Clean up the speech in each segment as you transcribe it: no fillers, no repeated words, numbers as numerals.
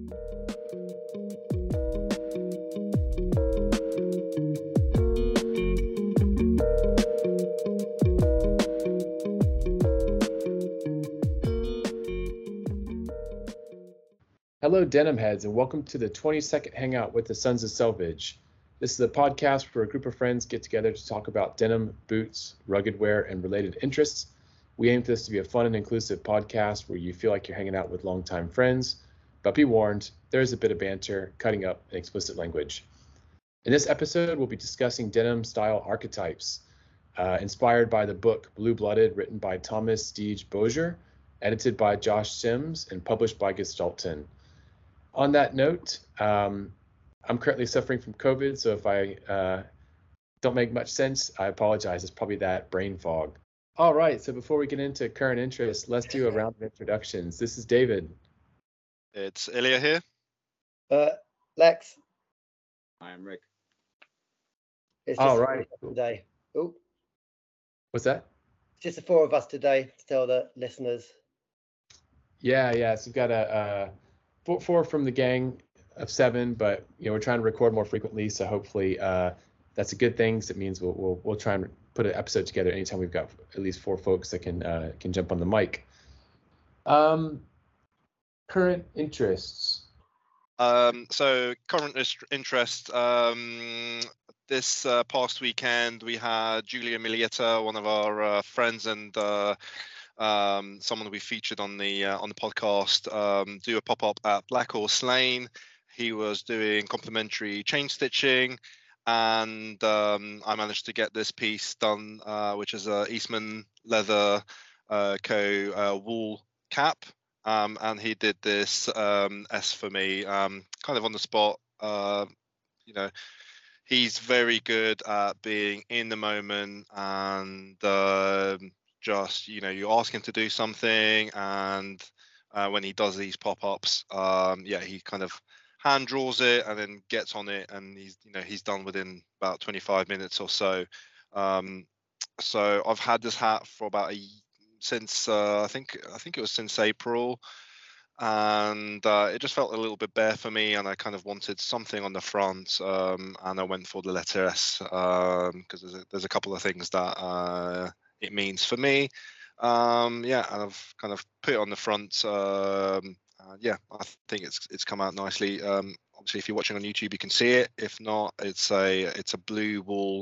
Hello, denim heads, and welcome to the 22nd Hangout with the Sons of Selvage. This is a podcast where a group of friends get together to talk about denim, boots, rugged wear, and related interests. We aim for this to be a fun and inclusive podcast where you feel like you're hanging out with longtime friends, but be warned, there is a bit of banter, cutting up, and explicit language. In this episode, we'll be discussing denim style archetypes, inspired by the book Blue Blooded, written by Thomas Steege Bozier, edited by Josh Sims, and published by Gestalton. On that note, I'm currently suffering from COVID, so if I don't make much sense, I apologize. It's probably that brain fog. All right, so before we get into current interests, let's do a round of introductions. This is David. It's Ilya here. Lex. I am Rick. It's just All right. today. Oh, What's that? it's just the four of us today to tell the listeners. Yeah. So we've got four from the gang of seven, but we're trying to record more frequently, so hopefully that's a good thing. So it means we'll try and put an episode together anytime we've got at least four folks that can jump on the mic. Current interests. So current interest. This past weekend we had Giulia Milieta, one of our friends and someone we featured on the podcast, do a pop-up at Black Horse Lane. He was doing complimentary chain stitching, and I managed to get this piece done, which is a Eastman Leather Co. wool cap, and he did this S for me, kind of on the spot. He's very good at being in the moment and just you ask him to do something, and when he does these pop-ups, he kind of hand draws it and then gets on it, and he's done within about 25 minutes or so. So I've had this hat for about since I think it was since April, and it just felt a little bit bare for me, and I kind of wanted something on the front, and I went for the letter S, because there's a couple of things that it means for me, and I've kind of put it on the front. I think it's come out nicely. Obviously, if you're watching on YouTube, you can see it. If not, it's a blue wool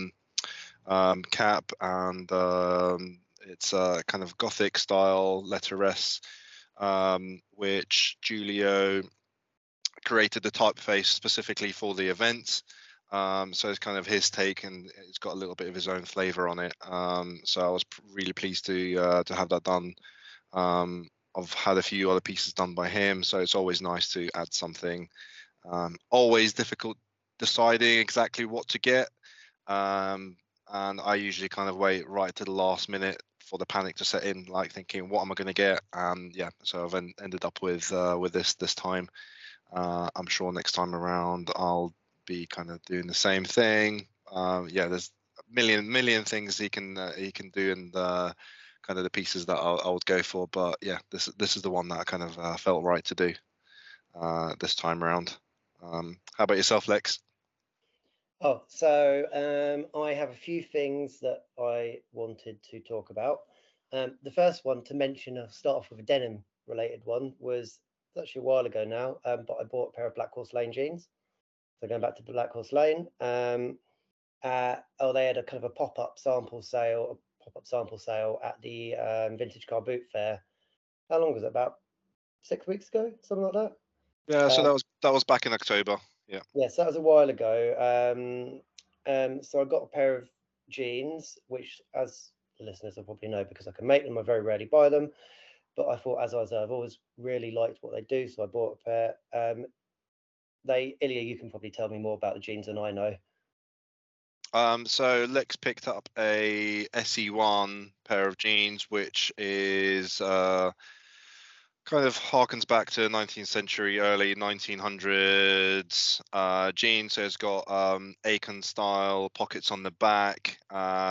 cap, and it's a kind of Gothic style letter S, which Giulio created the typeface specifically for the event. So it's kind of his take, and it's got a little bit of his own flavor on it. So I was really pleased to have that done. I've had a few other pieces done by him, so it's always nice to add something. Always difficult deciding exactly what to get, and I usually kind of wait right to the last minute for the panic to set in, like thinking, what am I going to get? And so I've ended up with this time. I'm sure next time around I'll be kind of doing the same thing. There's a million things he can do, and kind of the pieces that I would go for. But this is the one that I kind of felt right to do this time around. How about yourself, Lex? Oh, so I have a few things that I wanted to talk about. The first one to mention, I'll start off with a denim related one, was actually a while ago now, but I bought a pair of Black Horse Lane jeans. So going back to Black Horse Lane, they had a kind of a pop-up sample sale at the Vintage Car Boot Fair. How long was it? About 6 weeks ago, something like that. Yeah, so that was back in October. Yeah. Yes, that was a while ago. So I got a pair of jeans, which, as the listeners will probably know, because I can make them, I very rarely buy them. But I thought, I've always really liked what they do, so I bought a pair. Ilya, you can probably tell me more about the jeans than I know. So Lex picked up a SE1 pair of jeans, which is kind of harkens back to 19th century, early 1900s jeans. So it's got Aiken style pockets on the back,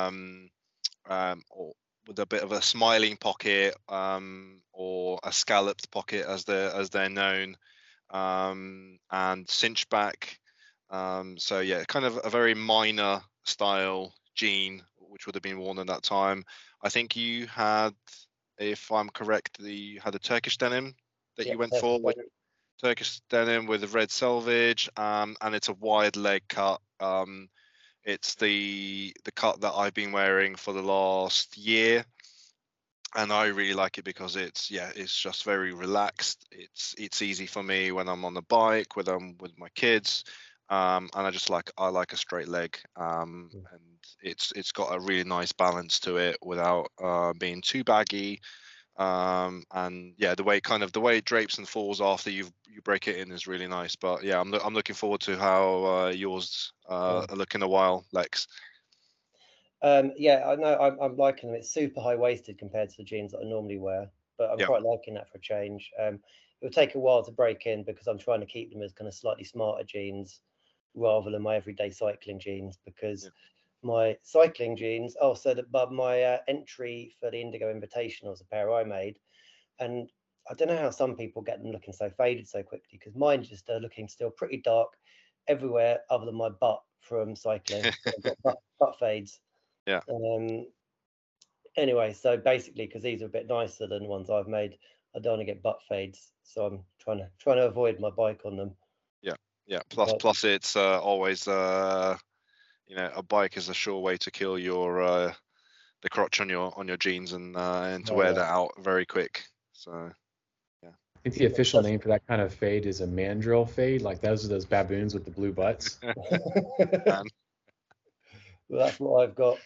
or with a bit of a smiling pocket, or a scalloped pocket as they're known. and cinch back. So yeah, kind of a very minor style jean, which would have been worn at that time. I think you had, if I'm correct, you had a Turkish denim that Yeah, you went Turkish for, with denim. Turkish denim with a red selvage, and it's a wide leg cut. It's the cut that I've been wearing for the last year, and I really like it because it's just very relaxed. It's easy for me when I'm on the bike, when I'm with my kids, and I like a straight leg, and it's got a really nice balance to it without being too baggy. And yeah, the way it drapes and falls after you break it in is really nice. But yeah, I'm looking forward to how yours are looking a while, Lex. Yeah, I know. I'm liking them. It's super high waisted compared to the jeans that I normally wear, but I'm Yeah. quite liking that for a change. It'll take a while to break in because I'm trying to keep them as kind of slightly smarter jeans rather than my everyday cycling jeans. Because Yeah. my cycling jeans, but my entry for the Indigo Invitational was a pair I made, and I don't know how some people get them looking so faded so quickly because mine just are looking still pretty dark everywhere other than my butt from cycling. So I've got butt fades. Yeah. Anyway, so basically, because these are a bit nicer than the ones I've made, I don't want to get butt fades, so I'm trying to avoid my bike on them. Yeah. But Plus, it's always a bike is a sure way to kill your the crotch on your jeans and to wear that out very quick. So yeah. I think the official name for that kind of fade is a mandrill fade. Like those are those baboons with the blue butts. Well, that's what I've got.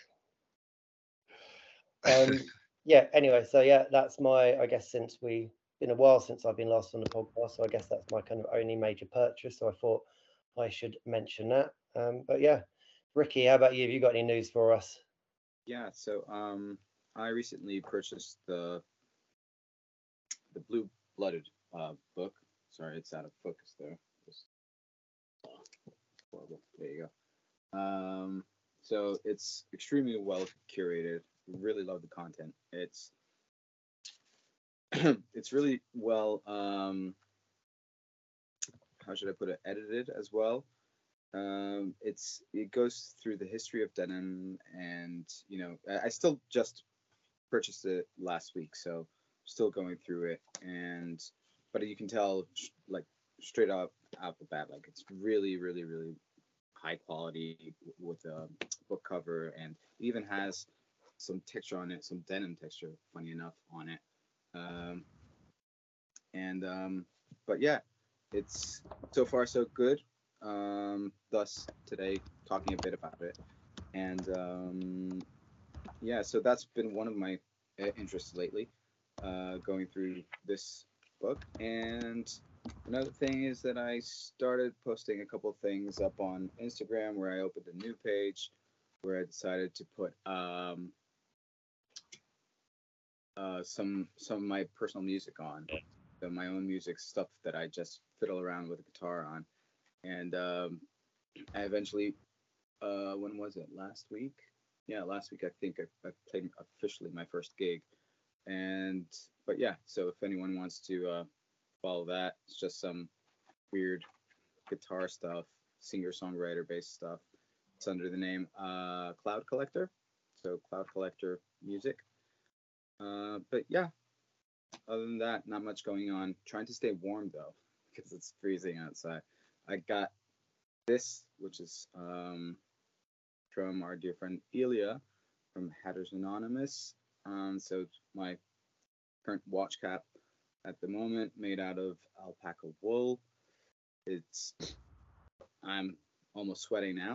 Yeah. Anyway, so yeah, that's my. I guess since been a while since I've been last on the podcast, so I guess that's my kind of only major purchase. So I thought I should mention that. But yeah, Ricky, how about you? Have you got any news for us? Yeah, so I recently purchased the Blue Blooded book. Sorry, it's out of focus there. Horrible. There you go. So it's extremely well curated. Really love the content. It's it's really well how should I put it, edited as well. It goes through the history of denim, and I still just purchased it last week, so still going through it, but you can tell like straight up out the bat, like it's really really really high quality with the book cover, and it even has some texture on it, some denim texture, funny enough, on it. But yeah, it's so far so good. Thus today talking a bit about it, and yeah, so that's been one of my interests lately, going through this book. And another thing is that I started posting a couple things up on Instagram, where I opened a new page where I decided to put some of my personal music on, so my own music stuff that I just fiddle around with a guitar on. And I eventually, when was it? Last week? Yeah, last week I think I played officially my first gig. But yeah, so if anyone wants to follow that, it's just some weird guitar stuff, singer-songwriter based stuff. It's under the name Cloud Collector, so Cloud Collector Music. But yeah, other than that, not much going on. Trying to stay warm though, because it's freezing outside. I got this, which is from our dear friend Elia from Hatters Anonymous. So it's my current watch cap at the moment, made out of alpaca wool. I'm almost sweating now.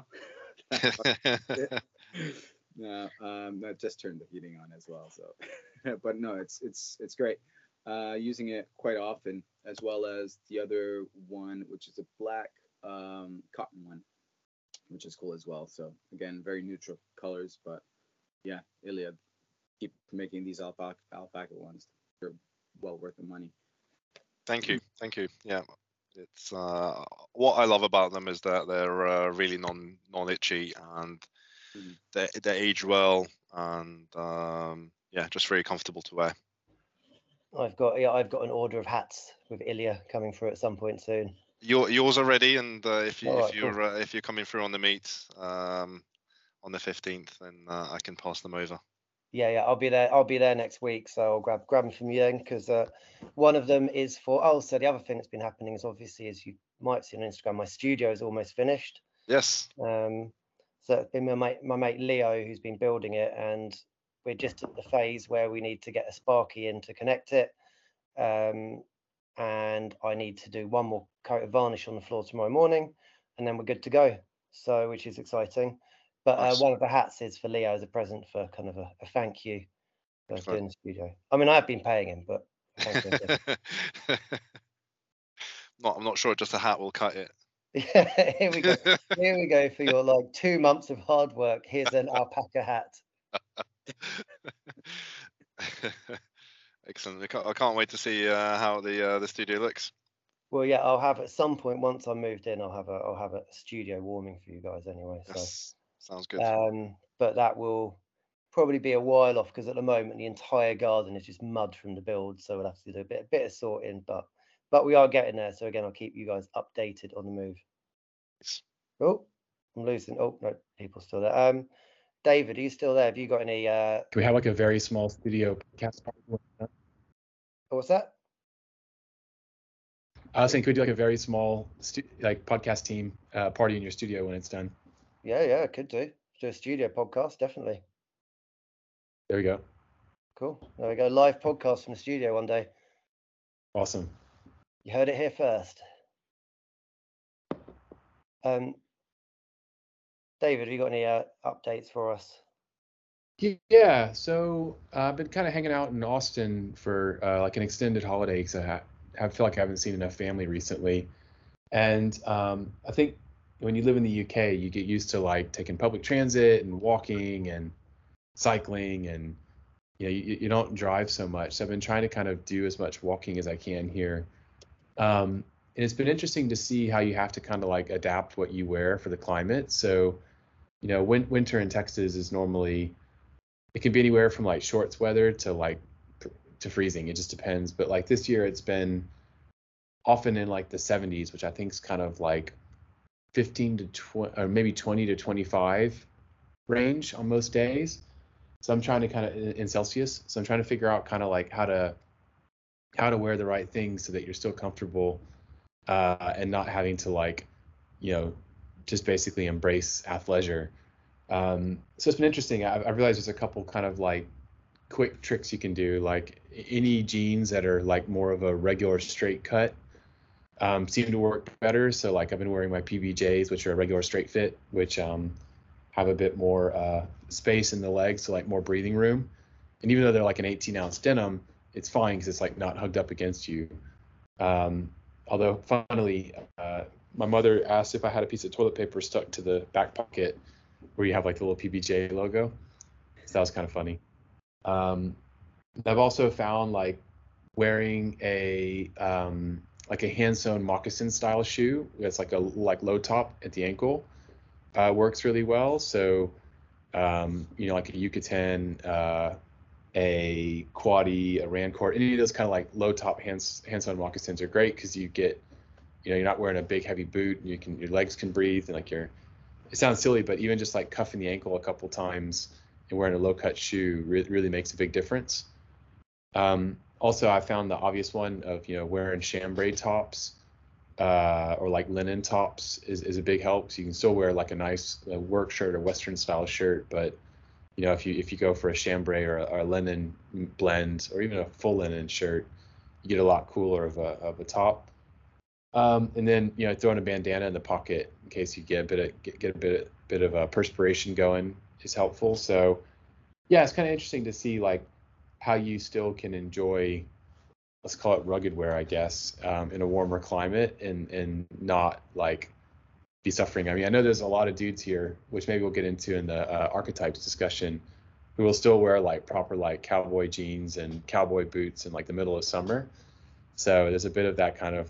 No, I just turned the heating on as well. So, but no, it's great. Using it quite often, as well as the other one, which is a black cotton one, which is cool as well. So again, very neutral colors, but yeah, Iliad, keep making these alpaca ones. They're well worth the money. Thank you. Yeah, it's what I love about them is that they're really non-itchy, and they age well, and yeah, just very comfortable to wear. I've got an order of hats with Ilya coming through at some point soon. Yours are ready, and if Alright, you're coming through on the meet on the 15th, then I can pass them over. Yeah, I'll be there next week, so I'll grab them from you then, because one of them is for. So the other thing that's been happening is, obviously, as you might see on Instagram, my studio is almost finished. Yes. So it's been my mate Leo who's been building it, and we're just at the phase where we need to get a Sparky in to connect it, and I need to do one more coat of varnish on the floor tomorrow morning, and then we're good to go. So, which is exciting. But Nice. one of the hats is for Leo as a present, for kind of a thank you for doing the studio. I mean, I have been paying him, but thank you. I'm not sure just a hat will cut it. Yeah, here we go. Here we go for your 2 months of hard work. Here's an alpaca hat. Excellent. I can't wait to see how the studio looks. Well, yeah, I'll have at some point, once I'm moved in, I'll have a studio warming for you guys anyway. Yes, so sounds good. But that will probably be a while off, because at the moment the entire garden is just mud from the build, so we'll have to do a bit of sorting, but we are getting there. So again, I'll keep you guys updated on the move. Nice. Oh, I'm losing. Oh no, people still there. David, are you still there? Have you got any? Can we have a very small studio podcast party? What's that? I was saying, could we do a very small podcast team party in your studio when it's done? Yeah, could do. Do a studio podcast, definitely. There we go. Cool. There we go. Live podcast from the studio one day. Awesome. You heard it here first. David, have you got any updates for us? Yeah, so I've been kind of hanging out in Austin for an extended holiday, because I feel like I haven't seen enough family recently. And I think when you live in the UK, you get used to taking public transit and walking and cycling, and you don't drive so much. So I've been trying to kind of do as much walking as I can here. And it's been interesting to see how you have to kind of adapt what you wear for the climate. So, winter in Texas is normally, it can be anywhere from shorts weather to to freezing. It just depends. But this year it's been often in the 70s, which I think is kind of 15 to 20, or maybe 20 to 25 range on most days. So I'm trying to kind of, in Celsius. So I'm trying to figure out kind of how to wear the right things so that you're still comfortable and not having to just basically embrace athleisure. So it's been interesting. I realized there's a couple kind of quick tricks you can do. Any jeans that are more of a regular straight cut seem to work better. So I've been wearing my PBJs, which are a regular straight fit, which have a bit more space in the legs, so more breathing room. And even though they're an 18-ounce denim, it's fine because it's not hugged up against you. Although funnily, my mother asked if I had a piece of toilet paper stuck to the back pocket where you have the little PBJ logo. So that was kind of funny. I've also found wearing a hand sewn moccasin style shoe that's a low top at the ankle works really well. So a Yucatan, a Quaddy, a Rancourt, any of those kind of low top hand sewn moccasins are great, because you get, you're not wearing a big heavy boot, and your legs can breathe, and it sounds silly, but even just cuffing the ankle a couple times and wearing a low cut shoe really makes a big difference. Also, I found the obvious one of wearing chambray tops or linen tops is a big help. So you can still wear a nice work shirt or Western style shirt, but if you go for a chambray or a linen blend, or even a full linen shirt, you get a lot cooler of a top. And then throwing a bandana in the pocket in case you get a bit of perspiration going is helpful. So yeah, it's kind of interesting to see how you still can enjoy, let's call it rugged wear, I guess, in a warmer climate, and not be suffering. I mean, I know there's a lot of dudes here, which maybe we'll get into in the archetypes discussion, who will still wear proper cowboy jeans and cowboy boots in the middle of summer. So there's a bit of that kind of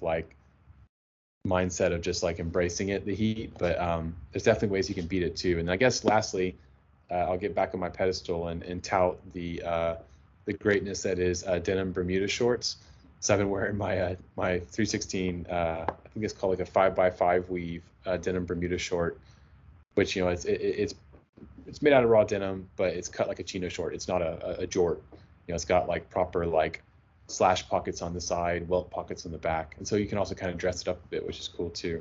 mindset of just embracing it, the heat, but there's definitely ways you can beat it too. And I guess lastly, I'll get back on my pedestal and tout the the greatness that is denim Bermuda shorts. So I've been wearing my my 316, I think it's called like a 5x5 weave denim Bermuda short, which it's made out of raw denim, but it's cut like a chino short. It's not a jort. It's got like proper like slash pockets on the side, welt pockets on the back, and so you can also kind of dress it up a bit, which is cool too.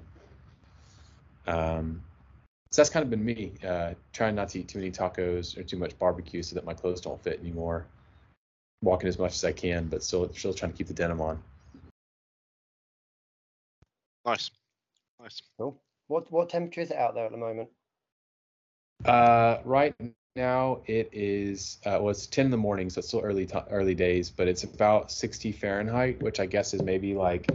So that's kind of been me, trying not to eat too many tacos or too much barbecue so that my clothes don't fit anymore. Walking as much as I can, but still trying to keep the denim on. Nice. Cool. What temperature is it out there at the moment? Right now it is it's 10 in the morning, so it's still early days, but it's about 60 Fahrenheit, which I guess is maybe like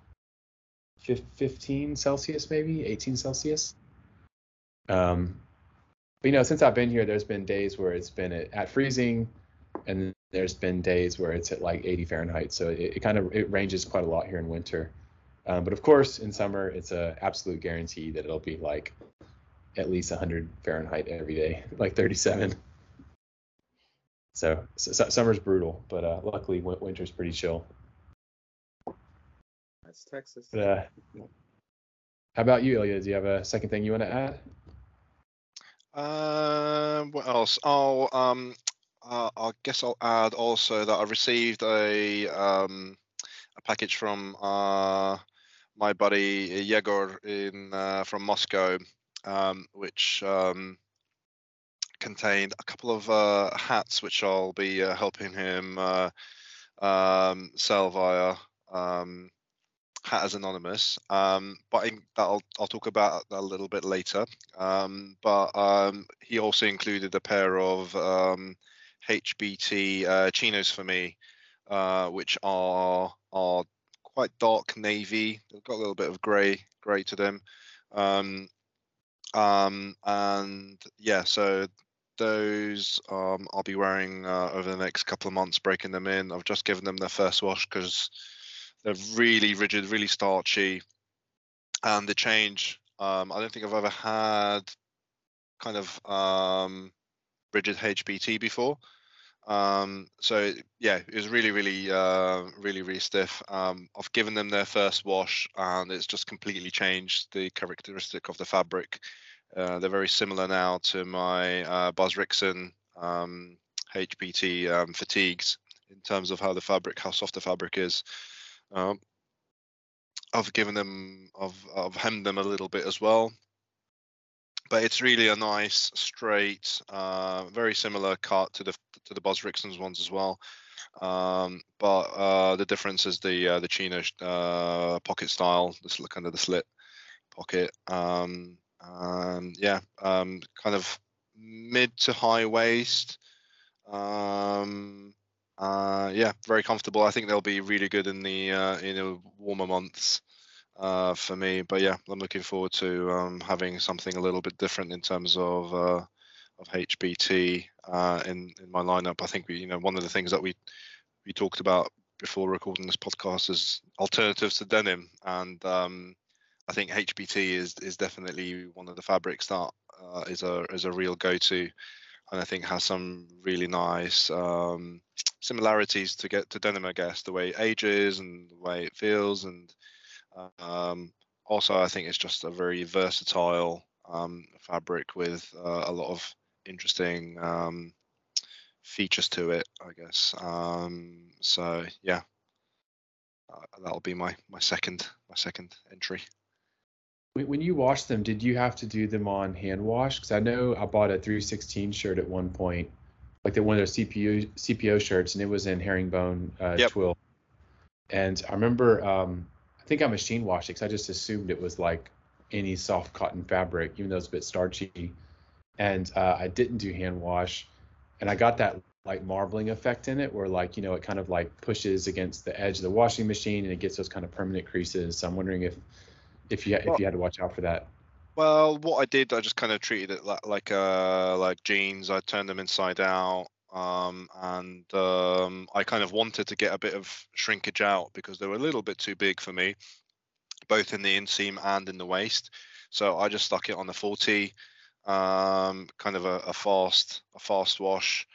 15 Celsius, maybe 18 Celsius. But since I've been here, there's been days where it's been at freezing, and there's been days where it's at like 80 Fahrenheit. So it ranges quite a lot here in winter. But of course, in summer, it's a absolute guarantee that it'll be like at least 100 Fahrenheit every day, like 37. So summer's brutal, but luckily winter's pretty chill. That's Texas. But, how about you, Ilya? Do you have a second thing you want to add? What else? I guess I'll add also that I received a package from my buddy Yegor from Moscow, which contained a couple of hats which I'll be helping him sell via Hat as Anonymous, but I'll talk about that a little bit later. But he also included a pair of HBT chinos for me, which are quite dark navy. They've got a little bit of grey to them, and yeah, so those I'll be wearing over the next couple of months, breaking them in. I've just given them their first wash because they're really rigid, really starchy, and the change. I don't think I've ever had kind of rigid HBT before. So yeah, it was really stiff. I've given them their first wash, and it's just completely changed the characteristic of the fabric. They're very similar now to my Buzz Rickson HBT fatigues in terms of how soft the fabric is. I've hemmed them a little bit as well, but it's really a nice straight, very similar cut to the Buzz Rickson's ones as well. But the difference is the chino pocket style, this look under the slit pocket. Yeah, kind of mid to high waist. Yeah, very comfortable. I think they'll be really good in the warmer months for me. But yeah, I'm looking forward to having something a little bit different in terms of HBT in my lineup. I think one of the things that we talked about before recording this podcast is alternatives to denim, and I think HBT is definitely one of the fabrics that is a real go-to, and I think has some really nice similarities to denim, I guess, the way it ages and the way it feels, and also I think it's just a very versatile fabric with a lot of interesting features to it, I guess. So yeah, that'll be my second entry. When you wash them, did you have to do them on hand wash? Because I know I bought a 316 shirt at one point, like one of their CPO shirts, and it was in herringbone twill. And I remember, I think I machine washed it because I just assumed it was like any soft cotton fabric, even though it's a bit starchy. And I didn't do hand wash, and I got that like marbling effect in it, where like it kind of like pushes against the edge of the washing machine, and it gets those kind of permanent creases. So I'm wondering if you had to watch out for that. Well, what I did, I just kind of treated it like jeans. I turned them inside out, and I kind of wanted to get a bit of shrinkage out because they were a little bit too big for me, both in the inseam and in the waist. So I just stuck it on the 40, kind of a fast wash,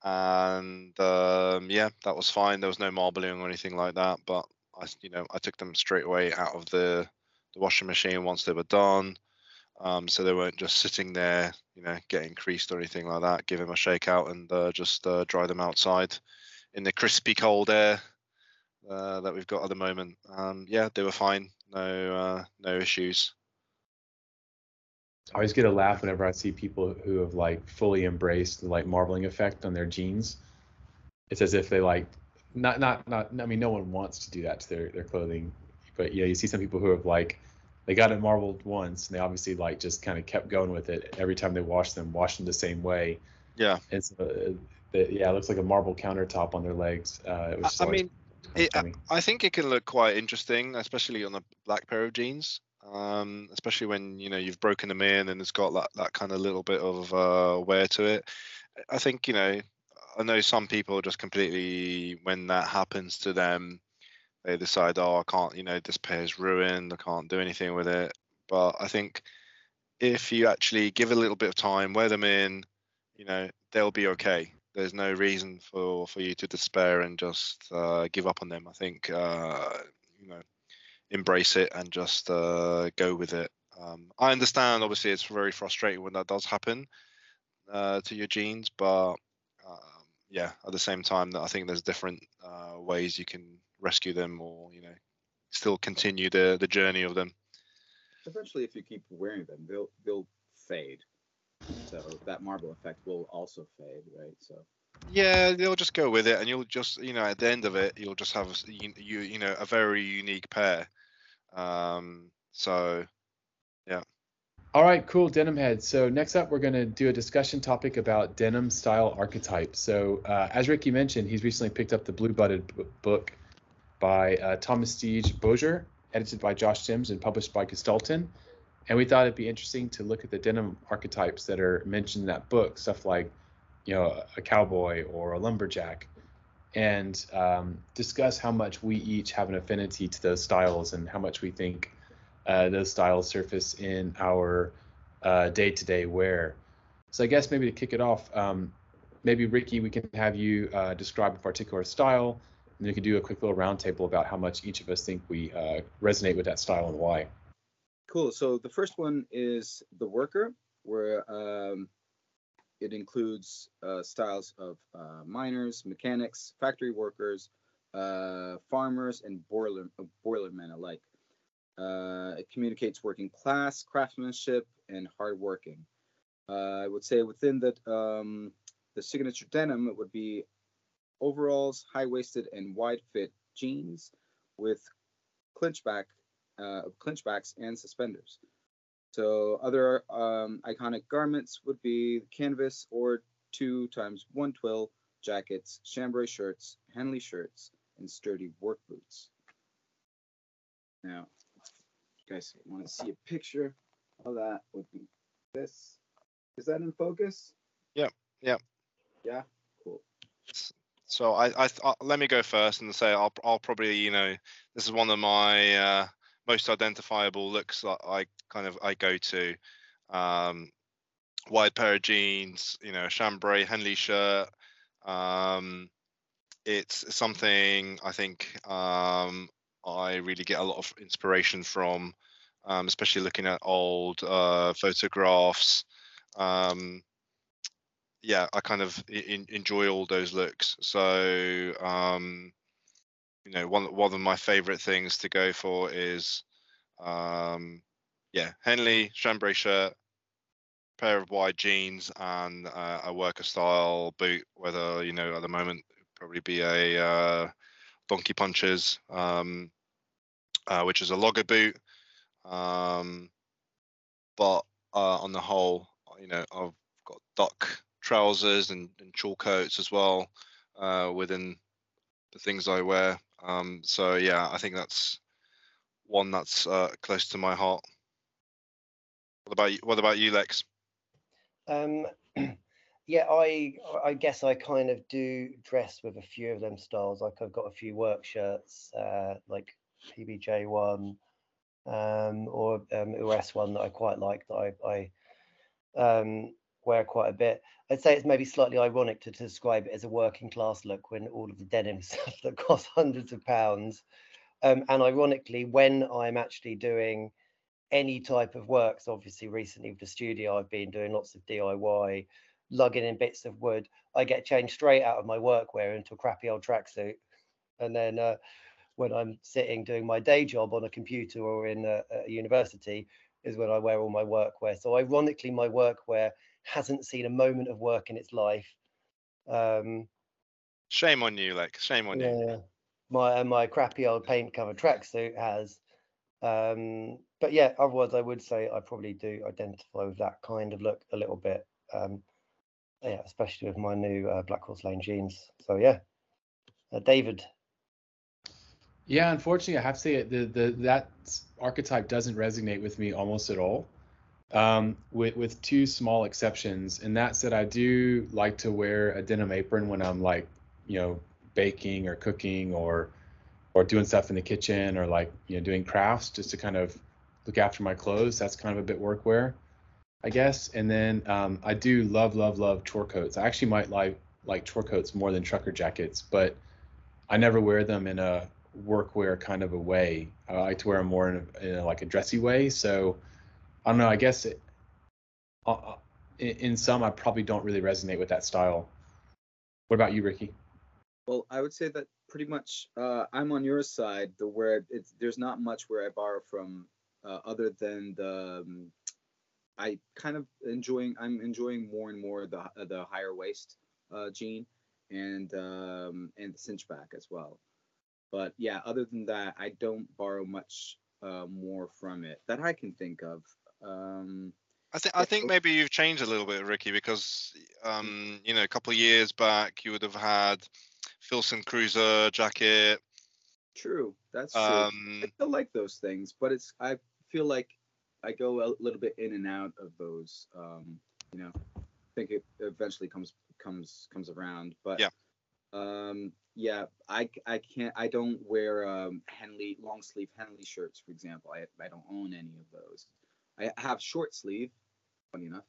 and yeah, that was fine. There was no marbling or anything like that, but I took them straight away out of the washing machine once they were done, so they weren't just sitting there, getting creased or anything like that. Give them a shake out and just dry them outside in the crispy cold air that we've got at the moment. Yeah, they were fine. No issues. I always get a laugh whenever I see people who have like fully embraced the like marbling effect on their jeans. It's as if they like not I mean, no one wants to do that to their clothing, but you see some people who have like they got it marbled once and they obviously like just kind of kept going with it every time they wash them the same way. Yeah. And so, yeah, it looks like a marble countertop on their legs. It was just always funny. I think it can look quite interesting, especially on a black pair of jeans. Especially when you've broken them in and it's got that kind of little bit of wear to it. I think I know some people just completely, when that happens to them, they decide, oh, I can't, this pair's ruined, I can't do anything with it. But I think if you actually give it a little bit of time, wear them in, they'll be okay. There's no reason for you to despair and just give up on them. I think embrace it and just go with it. I understand, obviously, it's very frustrating when that does happen to your jeans, but yeah, at the same time, that I think there's different ways you can rescue them, or still continue the journey of them. Eventually, if you keep wearing them, they'll fade. So that marble effect will also fade, right? So yeah, they'll just go with it, and you'll just at the end of it, you'll just have a very unique pair. So yeah. All right, cool, Denim Head. So next up, we're going to do a discussion topic about denim style archetypes. So as Ricky mentioned, he's recently picked up the Blue Butted book by Thomas Stige Boger, edited by Josh Sims and published by Gestalten. And we thought it'd be interesting to look at the denim archetypes that are mentioned in that book, stuff like, a cowboy or a lumberjack, and discuss how much we each have an affinity to those styles and how much we think those styles surface in our day-to-day wear. So I guess maybe to kick it off, maybe Ricky, we can have you describe a particular style, and we can do a quick little roundtable about how much each of us think we resonate with that style and why. cool. So the first one is the worker, where it includes styles of miners, mechanics, factory workers, farmers, and boilermen alike. It communicates working class, craftsmanship, and hard working. I would say within the signature denim, it would be overalls, high-waisted and wide-fit jeans with clinchbacks and suspenders. So other iconic garments would be canvas or 2x1 twill jackets, chambray shirts, Henley shirts, and sturdy work boots. Now, if you guys want to see a picture of that, would be this. Is that in focus? Yep. Yeah. Cool. So I let me go first and say I'll probably this is one of my most identifiable looks that I go to. Wide pair of jeans, chambray Henley shirt. It's something I think I really get a lot of inspiration from, especially looking at old photographs. Yeah, I kind of enjoy all those looks. So one of my favorite things to go for is Henley chambray shirt, pair of wide jeans, and a worker style boot, whether at the moment it'd probably be a Donkey Punches, which is a logger boot, but on the whole, I've got duck trousers and chul coats as well within the things I wear. So yeah, I think that's one that's close to my heart. What about you, Lex? Yeah, I guess I kind of do dress with a few of them styles. Like I've got a few work shirts, like PBJ1, or OS one that I quite like, that I wear quite a bit. I'd say it's maybe slightly ironic to describe it as a working class look when all of the denim stuff that costs hundreds of pounds. And ironically, when I'm actually doing any type of work, so obviously recently with the studio, I've been doing lots of DIY, lugging in bits of wood. I get changed straight out of my workwear into a crappy old tracksuit. And then when I'm sitting doing my day job on a computer or in a university is when I wear all my workwear. So ironically, my workwear hasn't seen a moment of work in its life. Shame on you, Lex. Shame on you. Yeah, my crappy old paint covered tracksuit has. But yeah, otherwise I would say I probably do identify with that kind of look a little bit. Yeah, especially with my new Black Horse Lane jeans. So yeah, David. Yeah, unfortunately, I have to say that archetype doesn't resonate with me almost at all. With two small exceptions, and that's that I do like to wear a denim apron when I'm like, baking or cooking or doing stuff in the kitchen or like, doing crafts just to kind of look after my clothes. That's kind of a bit workwear, I guess. And then I do love chore coats. I actually might like chore coats more than trucker jackets, but I never wear them in a workwear kind of a way. I like to wear them more in like a dressy way. So I don't know. I guess in some, I probably don't really resonate with that style. What about you, Ricky? Well, I would say that pretty much I'm on your side. There's not much where I borrow from, other than I'm enjoying more and more the higher waist jean and the cinch back as well. But yeah, other than that, I don't borrow much more from it that I can think of. I think maybe you've changed a little bit, Ricky, because a couple of years back you would have had Filson Cruiser jacket. True, that's true. I still like those things, but I feel like I go a little bit in and out of those. I think it eventually comes around, but yeah, I don't wear long sleeve Henley shirts, for example. I don't own any of those. I have short sleeve, funny enough.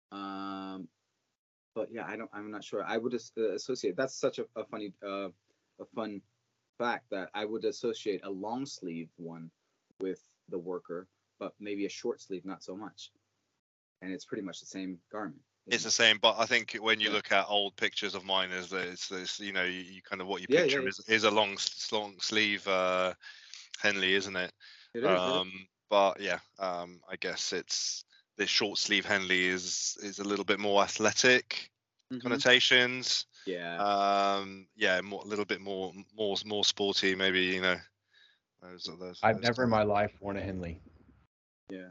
But yeah, I'm not sure. I would associate. That's such a fun fact that I would associate a long sleeve one with the worker, but maybe a short sleeve not so much. And it's pretty much the same garment. It's the same, but I think when you look at old pictures of mine, it's you kind of what you picture is a long sleeve Henley, isn't it? It is. But yeah, I guess it's this short sleeve Henley is a little bit more athletic connotations. Yeah. A little bit more sporty, maybe. Those I've never in my life worn a Henley. Yeah.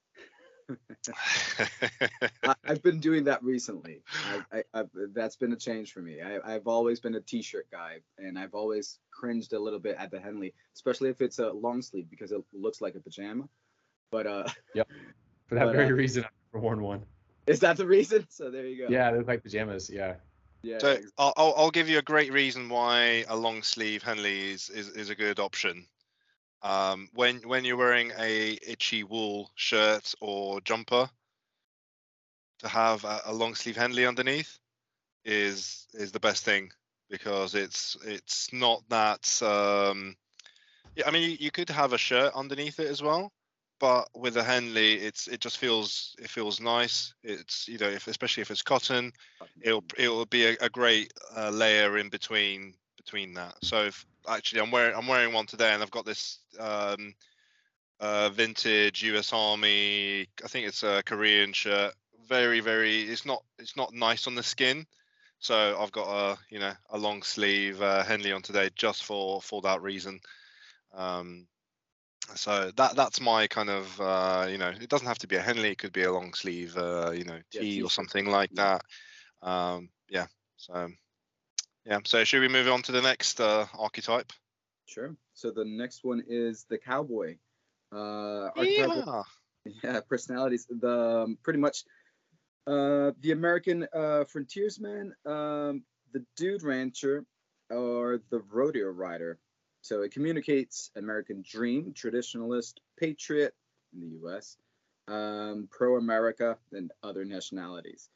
I've been doing that recently. That's been a change for me. I've always been a t-shirt guy, and I've always cringed a little bit at the Henley, especially if it's a long sleeve because it looks like a pajama. But yep, for that very reason, I've never worn one. Is that the reason? So there you go. Yeah, they look like pajamas. Yeah. Yeah. So I'll give you a great reason why a long sleeve Henley is a good option. When you're wearing a itchy wool shirt or jumper, to have a long sleeve Henley underneath is the best thing, because it's not that. I mean, you could have a shirt underneath it as well, but with a Henley, it just feels nice. It's especially if it's cotton, it'll be a great layer in between that. So actually, I'm wearing one today, and I've got this vintage US Army. I think it's a Korean shirt. Very, very. It's not nice on the skin. So I've got a long sleeve Henley on today just for that reason. So that's my kind of it doesn't have to be a Henley. It could be a long sleeve tee or something like that. So should we move on to the next archetype? Sure. So the next one is the cowboy. Archetype. Yeah, personalities. Pretty much the American frontiersman, the dude rancher, or the rodeo rider. So it communicates American dream, traditionalist, patriot in the U.S., pro-America, and other nationalities.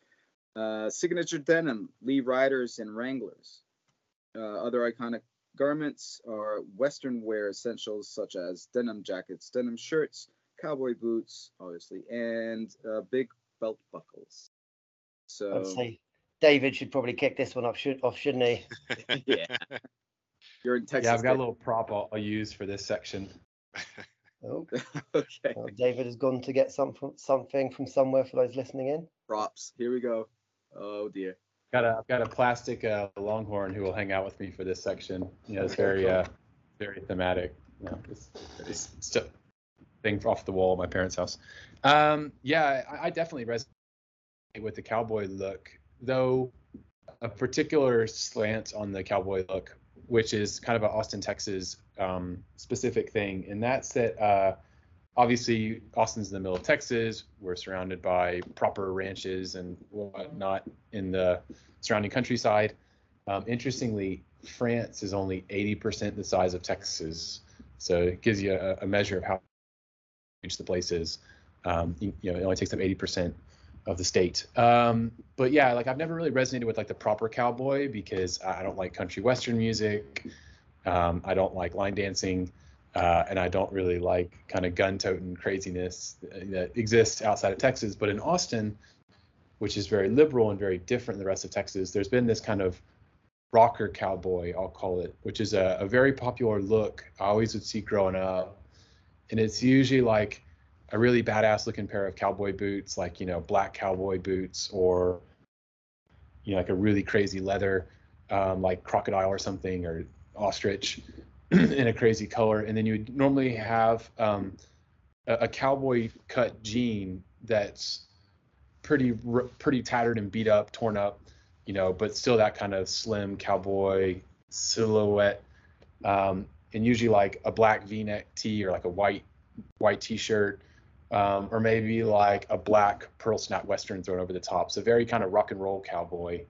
Signature denim, Lee Riders and Wranglers. Other iconic garments are Western wear essentials such as denim jackets, denim shirts, cowboy boots, obviously, and big belt buckles. I'd So say David should probably kick this one off, shouldn't he? yeah, you're in Texas. Yeah, I've got a little prop I'll use for this section. Oh, Okay. well, David has gone to get something from somewhere for those listening in. Props. Here we go. Oh dear. I've got a plastic Longhorn who will hang out with me for this section. You know, it's Okay, very cool. very thematic. You know, it's stuff thing off the wall at my parents' house. Yeah, I definitely resonate with the cowboy look, though a particular slant on the cowboy look, which is kind of an Austin, Texas specific thing, and that's that obviously Austin's in the middle of Texas. We're surrounded by proper ranches and whatnot in the surrounding countryside. Interestingly, France is only 80% the size of Texas, so it gives you a measure of how huge the place is. You know, it only takes up 80% of the state. But yeah, like I've never really resonated with like the proper cowboy because I don't like country western music. I don't like line dancing. And I don't really like kind of gun-toting craziness that exists outside of Texas. But in Austin, which is very liberal and very different than the rest of Texas, there's been this kind of rocker cowboy, I'll call it, which is a very popular look I always would see growing up. And it's usually like a really badass looking pair of cowboy boots, like, you know, black cowboy boots, or, you know, like a really crazy leather, like crocodile or something, or ostrich in a crazy color. And then you would normally have a cowboy cut jean that's pretty tattered and beat up, torn up, you know, but still that kind of slim cowboy silhouette. And usually like a black V-neck tee or like a white t-shirt, or maybe like a black pearl snap western thrown over the top. So very kind of rock and roll cowboy.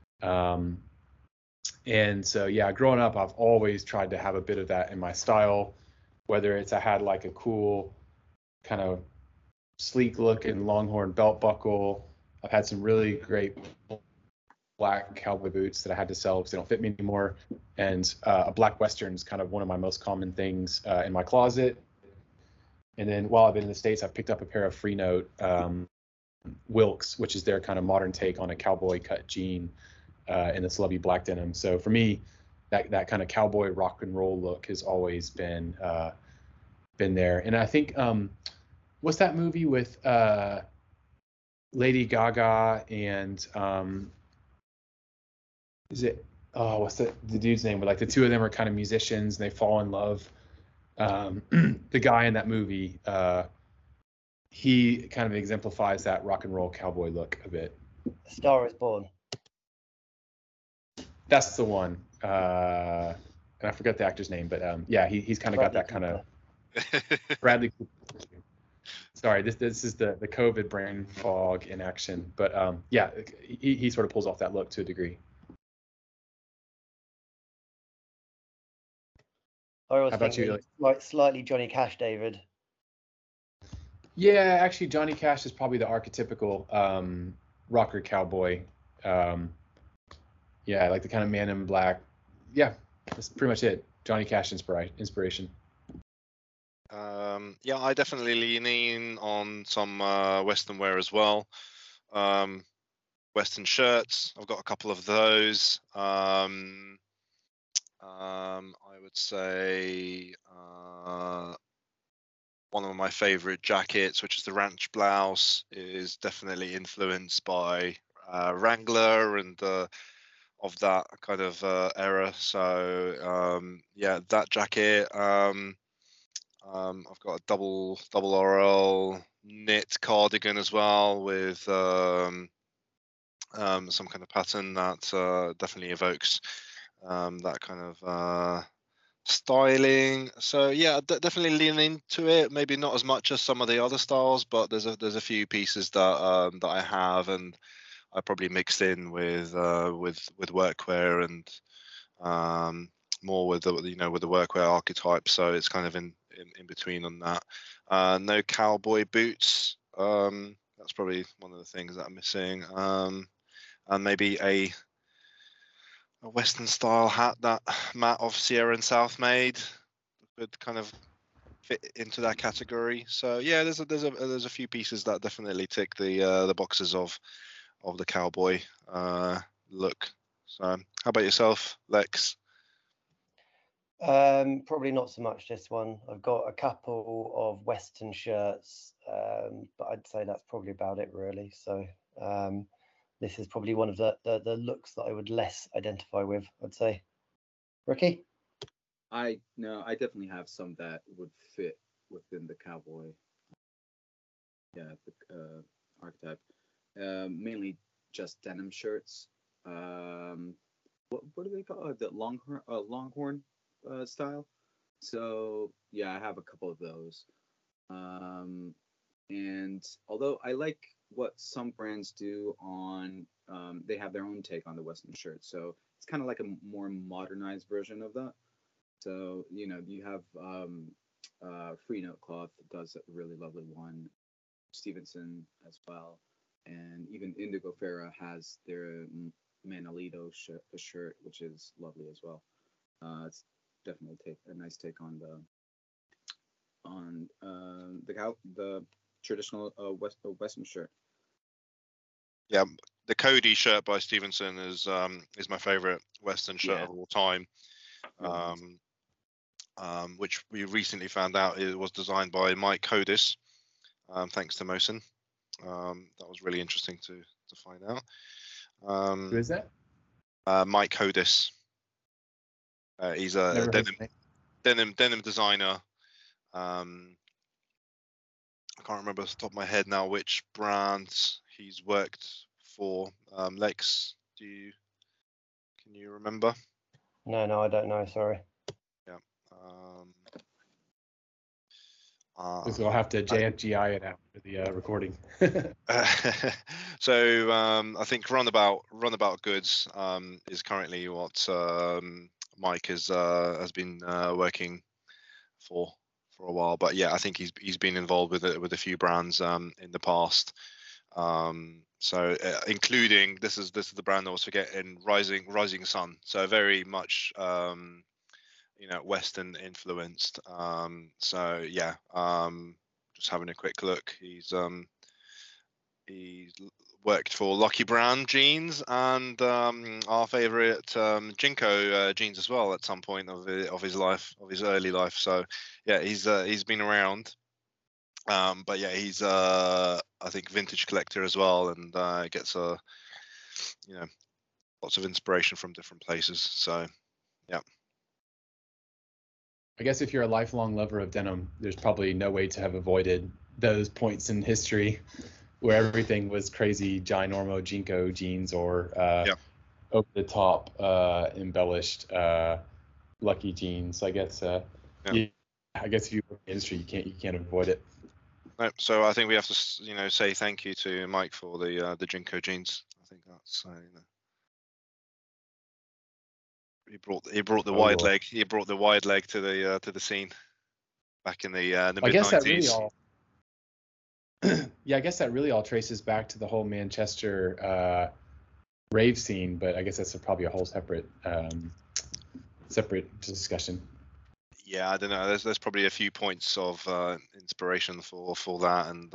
And so, yeah, growing up, I've always tried to have a bit of that in my style, whether it's I had like a cool kind of sleek looking Longhorn belt buckle. I've had some really great black cowboy boots that I had to sell because they don't fit me anymore. And a black Western is kind of one of my most common things in my closet. And then while I've been in the States, I've picked up a pair of Freenote Wilkes, which is their kind of modern take on a cowboy cut jean in the slubby black denim. So for me, that kind of cowboy rock and roll look has always been there. And I think what's that movie with Lady Gaga and is it what's the dude's name? But like the two of them are kind of musicians and they fall in love. The guy in that movie, he kind of exemplifies that rock and roll cowboy look a bit. A Star is Born. That's the one. And I forget the actor's name, but yeah, he's kind of got that kind of Bradley Cooper. Sorry, this is the COVID brain fog in action, but yeah, he sort of pulls off that look to a degree. I was How about thinking you? like slightly Johnny Cash, David. Yeah, actually, Johnny Cash is probably the archetypical rocker cowboy. Yeah, like the kind of man in black. Yeah, that's pretty much it. Johnny Cash inspiration. Yeah, I definitely lean in on some Western wear as well. Western shirts, I've got a couple of those. I would say one of my favorite jackets, which is the ranch blouse, is definitely influenced by Wrangler and of that kind of era. So yeah, that jacket. I've got a double RL knit cardigan as well with some kind of pattern that definitely evokes that kind of styling. So yeah, definitely lean into it. Maybe not as much as some of the other styles, but there's a few pieces that that I have, and I probably mixed in with workwear and more with the with the workwear archetype. So it's kind of in between on that. No cowboy boots. That's probably one of the things that I'm missing. and maybe a Western style hat that Matt of Sierra and South made would kind of fit into that category. So yeah, there's a few pieces that definitely tick the boxes of the cowboy look. So how about yourself, Lex? Probably not so much this one. I've got a couple of Western shirts, but I'd say that's probably about it really. So this is probably one of the looks that I would less identify with, I'd say. Ricky? I definitely have some that would fit within the cowboy, the archetype. Mainly just denim shirts. What do they call it? The longhorn style. So yeah, I have a couple of those. And although I like what some brands do on, they have their own take on the Western shirt. So it's kind of like a more modernized version of that. So you have Free Note Cloth does a really lovely one, Stevenson as well, and even Indigo Farah has their Manolito shirt, which is lovely as well. It's definitely a nice take on the traditional Western shirt. Yeah, the Cody shirt by Stevenson is my favorite Western shirt of all time. Which we recently found out it was designed by Mike Codis, thanks to Mosin. That was really interesting to find out. Who is that? Mike Codis. He's a denim designer. I can't remember off the top of my head now which brands he's worked for. Lex, can you remember? No, I don't know. Sorry. Yeah. So we'll have to JFGI it after the recording. So I think Runabout Goods is currently what Mike has been working for a while. But yeah, I think he's been involved with a few brands in the past. So including this is the brand I was forgetting, Rising Sun. So very much Western influenced. So yeah, just having a quick look. He's worked for Lucky Brand jeans and our favorite Jinko jeans as well at some point of his life, of his early life. So yeah, he's been around. But yeah, he's I think vintage collector as well, and gets lots of inspiration from different places. So yeah. I guess if you're a lifelong lover of denim, there's probably no way to have avoided those points in history where everything was crazy, ginormo Jinko jeans or over the top, embellished Lucky jeans. I guess I guess if you work in the industry, you can't avoid it. No, so I think we have to say thank you to Mike for the Jinko jeans. I think that's he brought the wide leg. He brought the wide leg to the scene back in the mid 90s. I guess that really all traces back to the whole Manchester rave scene, but I guess that's probably a whole separate discussion. Yeah, I don't know. There's probably a few points of inspiration for that, and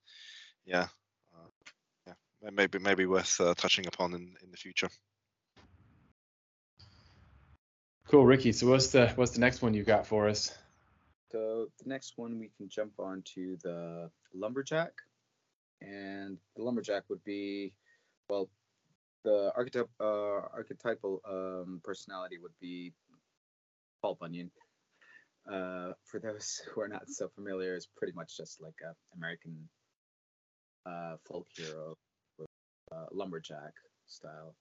maybe worth touching upon in the future. Cool, Ricky. So what's the next one you got for us? So the next one we can jump on to the lumberjack, and the lumberjack would be, well, the archetypal personality would be Paul Bunyan. For those who are not so familiar, is pretty much just like a American folk hero with lumberjack style.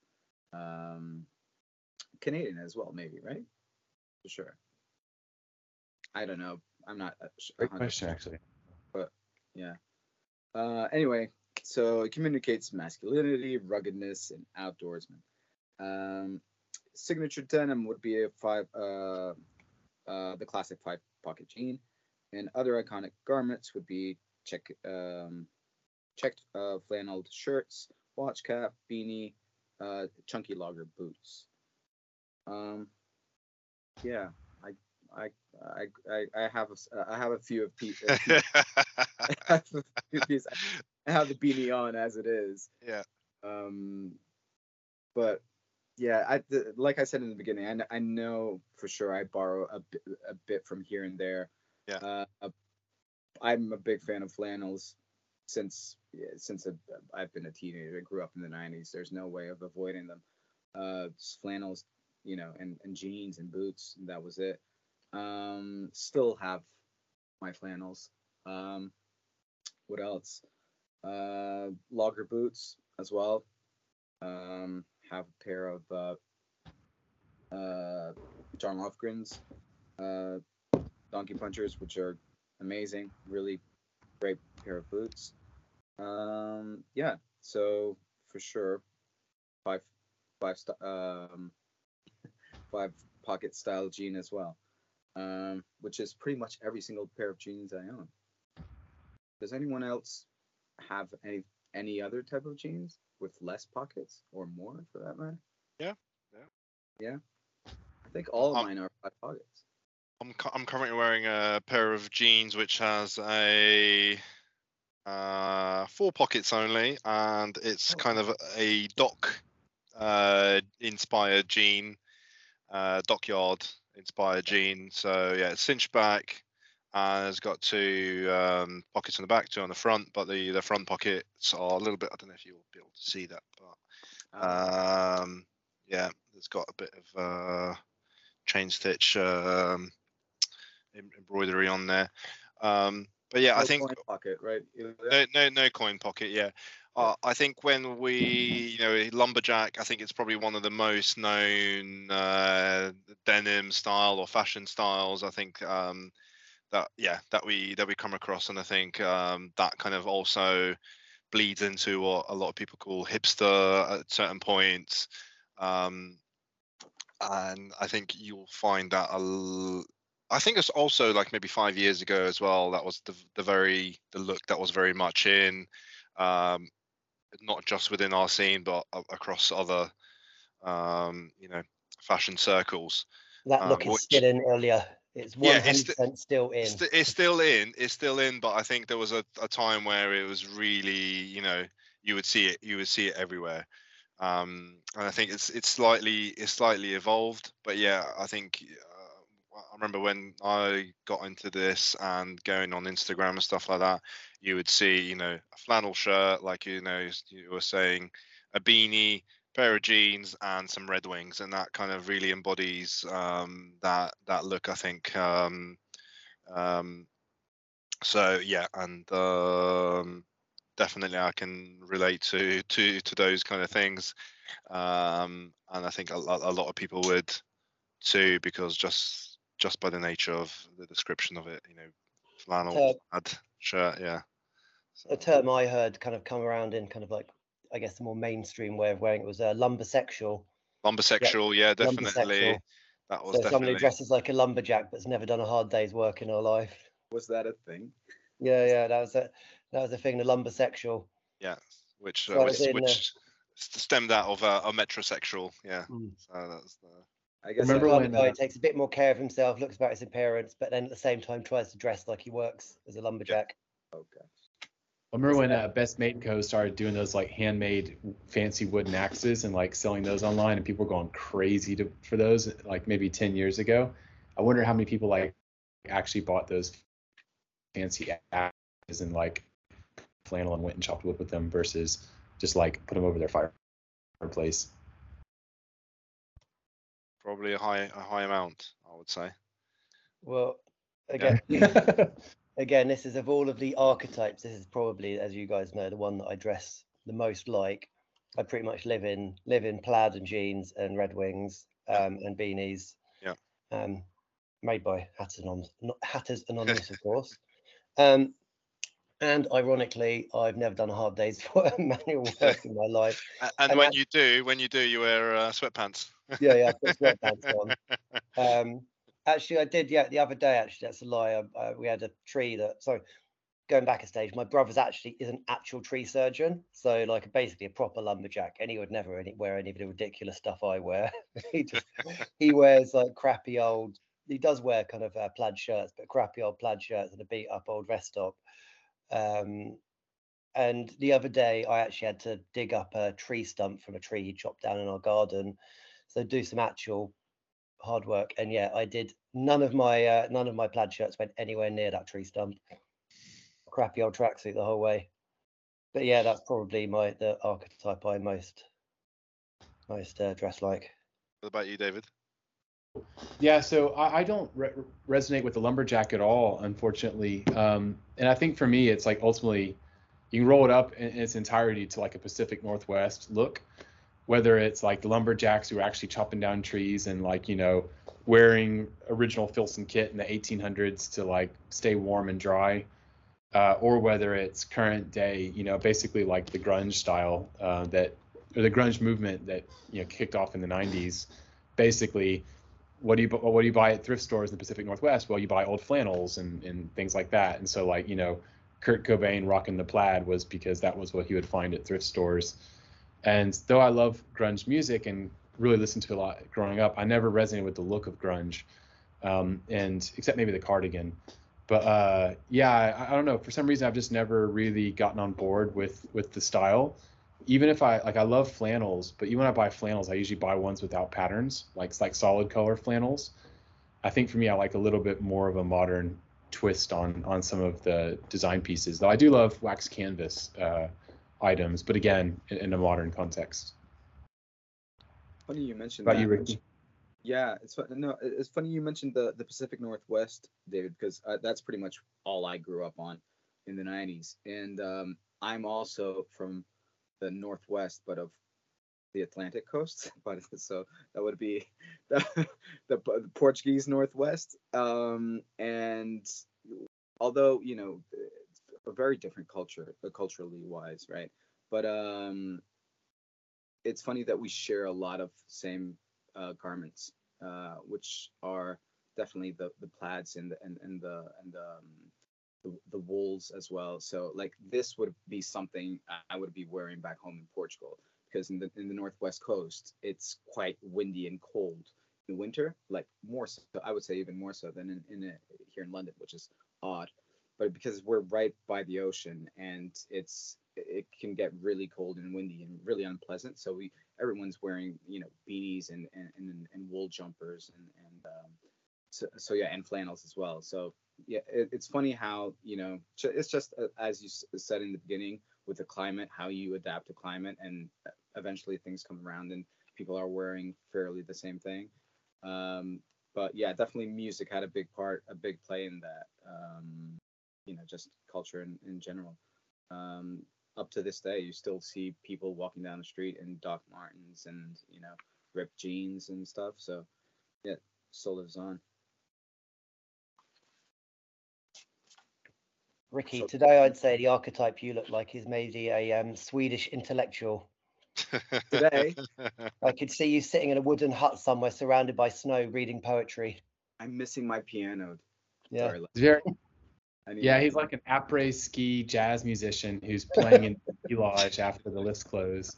Canadian as well, maybe, right? For sure. I don't know. I'm not. Great question, actually. But yeah. Anyway, so it communicates masculinity, ruggedness, and outdoorsman. Signature denim would be the classic 5-pocket jean, and other iconic garments would be checked flannel shirts, watch cap, beanie, chunky logger boots. Yeah, I have a few of I have a few pieces. I have the beanie on as it is. Yeah. But yeah, like I said in the beginning, I know for sure I borrow a bit from here and there. Yeah. I'm a big fan of flannels since I've been a teenager. I grew up in the 90s. There's no way of avoiding them. Flannels, and jeans and boots, and that was it. Still have my flannels. What else? Logger boots as well. Have a pair of John Lofgren's Donkey Punchers, which are amazing. Really great pair of boots. Yeah, so for sure, five pocket style jean as well, which is pretty much every single pair of jeans I own. Does anyone else have any other type of jeans with less pockets or more, for that matter? Yeah. I think all of mine are 5 pockets. I'm currently wearing a pair of jeans which has a 4 pockets only, and it's kind of a dock inspired jean, dockyard inspired jean. So yeah, it's cinched back and it's got 2 pockets on the back, 2 on the front, but the front pockets are a little bit, I don't know if you'll be able to see that, but yeah, it's got a bit of chain stitch embroidery on there. But yeah, No I think coin pocket, right? no coin pocket. Yeah, I think when we, lumberjack, I think it's probably one of the most known denim style or fashion styles. I think that we come across, and I think that kind of also bleeds into what a lot of people call hipster at certain points. And I think you'll find that I think it's also like maybe 5 years ago as well. That was the look that was very much in, not just within our scene, but across other, fashion circles. That look is still in earlier. It's 100% still in. It's still in. It's still in. But I think there was a time where it was really, you would see it everywhere. And I think it's slightly evolved. But yeah, I think. I remember when I got into this and going on Instagram and stuff like that, you would see, a flannel shirt, like, you were saying, a beanie, pair of jeans, and some Red Wings, and that kind of really embodies that look, I think. So yeah, and definitely I can relate to those kind of things, and I think a lot of people would too, because just by the nature of the description of it, flannel shirt, yeah. So. A term I heard kind of come around in kind of like, I guess, the more mainstream way of wearing it was lumbersexual. Lumbersexual, yeah, definitely. Lumbersexual. That was so definitely. Somebody who dresses like a lumberjack but's never done a hard day's work in her life. Was that a thing? Yeah, that was a thing, the lumbersexual. Yeah, which stemmed out of a metrosexual, yeah. So that's the. I guess remember when guy takes a bit more care of himself, looks about his appearance, but then at the same time tries to dress like he works as a lumberjack. Yeah. Okay. I remember when Best Mate & Co. started doing those like handmade fancy wooden axes and like selling those online, and people were going crazy for those like maybe 10 years ago. I wonder how many people like actually bought those fancy axes and like flannel and went and chopped wood with them versus just like put them over their fireplace. Probably a high amount, I would say. Well, again, again, this is of all of the archetypes. This is probably, as you guys know, the one that I dress the most like. I pretty much live in plaid and jeans and Red Wings and beanies. Yeah. Made by Hatters Anonymous, of course. And ironically, I've never done a hard day's manual work in my life. And when you do, you wear sweatpants. Yeah, I put sweatpants on. Actually, I did. Yeah, the other day. Actually, that's a lie. We had a tree that. Sorry, going back a stage, my brother's actually is an actual tree surgeon, so like basically a proper lumberjack, and he would never wear any of the ridiculous stuff I wear. he wears like crappy old. He does wear kind of plaid shirts, but crappy old plaid shirts and a beat up old vest top. And the other day, I actually had to dig up a tree stump from a tree he chopped down in our garden, so do some actual hard work. And yeah, I did. None of my plaid shirts went anywhere near that tree stump. Crappy old tracksuit the whole way. But yeah, that's probably the archetype I most dress like. What about you, David? Yeah, so I don't resonate with the lumberjack at all, unfortunately. And I think for me, it's like ultimately you can roll it up in its entirety to like a Pacific Northwest look, whether it's like the lumberjacks who are actually chopping down trees and like, you know, wearing original Filson kit in the 1800s to like stay warm and dry, or whether it's current day, you know, basically like the grunge style or the grunge movement that, you know, kicked off in the 90s. Basically, what do you buy at thrift stores in the Pacific Northwest? Well, you buy old flannels and things like that. And so like, you know, Kurt Cobain rocking the plaid was because that was what he would find at thrift stores. And though I love grunge music and really listened to a lot growing up, I never resonated with the look of grunge, and except maybe the Cardigan. But yeah, I don't know. For some reason, I've just never really gotten on board with the style. Even if I love flannels, but even when I buy flannels, I usually buy ones without patterns, like solid color flannels. I think for me, I like a little bit more of a modern twist on some of the design pieces. Though I do love wax canvas items, but again, in a modern context. Funny you mentioned About that. you, Ricky? Yeah, it's funny you mentioned the Pacific Northwest, David, because that's pretty much all I grew up on in the 90s. And I'm also from the Northwest, but of the Atlantic coast. But so that would be the Portuguese Northwest. And although, you know, it's a very different culture, culturally wise, right? But it's funny that we share a lot of same garments, which are definitely the plaids and the wools as well. So like this would be something I would be wearing back home in Portugal, because in the Northwest coast it's quite windy and cold in the winter, like more so, I would say even more so than here in London, which is odd. But because we're right by the ocean, and it can get really cold and windy and really unpleasant, so everyone's wearing, you know, beanies and wool jumpers so yeah, and flannels as well. So yeah, it's funny how, you know, it's just as you said in the beginning with the climate, how you adapt to climate, and eventually things come around and people are wearing fairly the same thing. But yeah, definitely music had a big play in that. You know, just culture in general. Up to this day, you still see people walking down the street in Doc Martens and, you know, ripped jeans and stuff. So yeah, still lives on. Ricky, today I'd say the archetype you look like is maybe a Swedish intellectual. Today, I could see you sitting in a wooden hut somewhere surrounded by snow reading poetry. I'm missing my piano. Yeah. Sorry, Yeah, he's like an après-ski jazz musician who's playing in the lodge after the lifts close.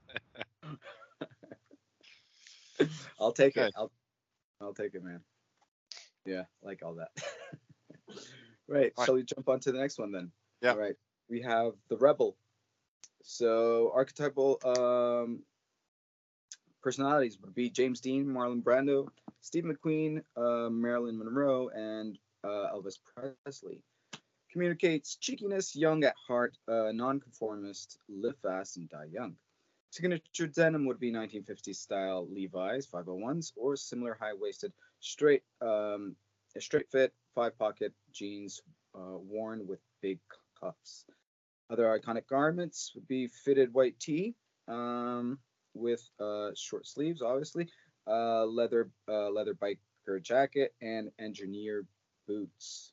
I'll take it. I'll take it, man. Yeah, like all that. Right. Shall we jump on to the next one then? Yeah. All right. We have the Rebel. So archetypal personalities would be James Dean, Marlon Brando, Steve McQueen, Marilyn Monroe, and Elvis Presley. Communicates cheekiness, young at heart, nonconformist, live fast and die young. Signature denim would be 1950s style Levi's 501s or similar high-waisted straight fit 5-pocket jeans worn with big cuffs. Other iconic garments would be fitted white tee with short sleeves, obviously, leather biker jacket, and engineer boots.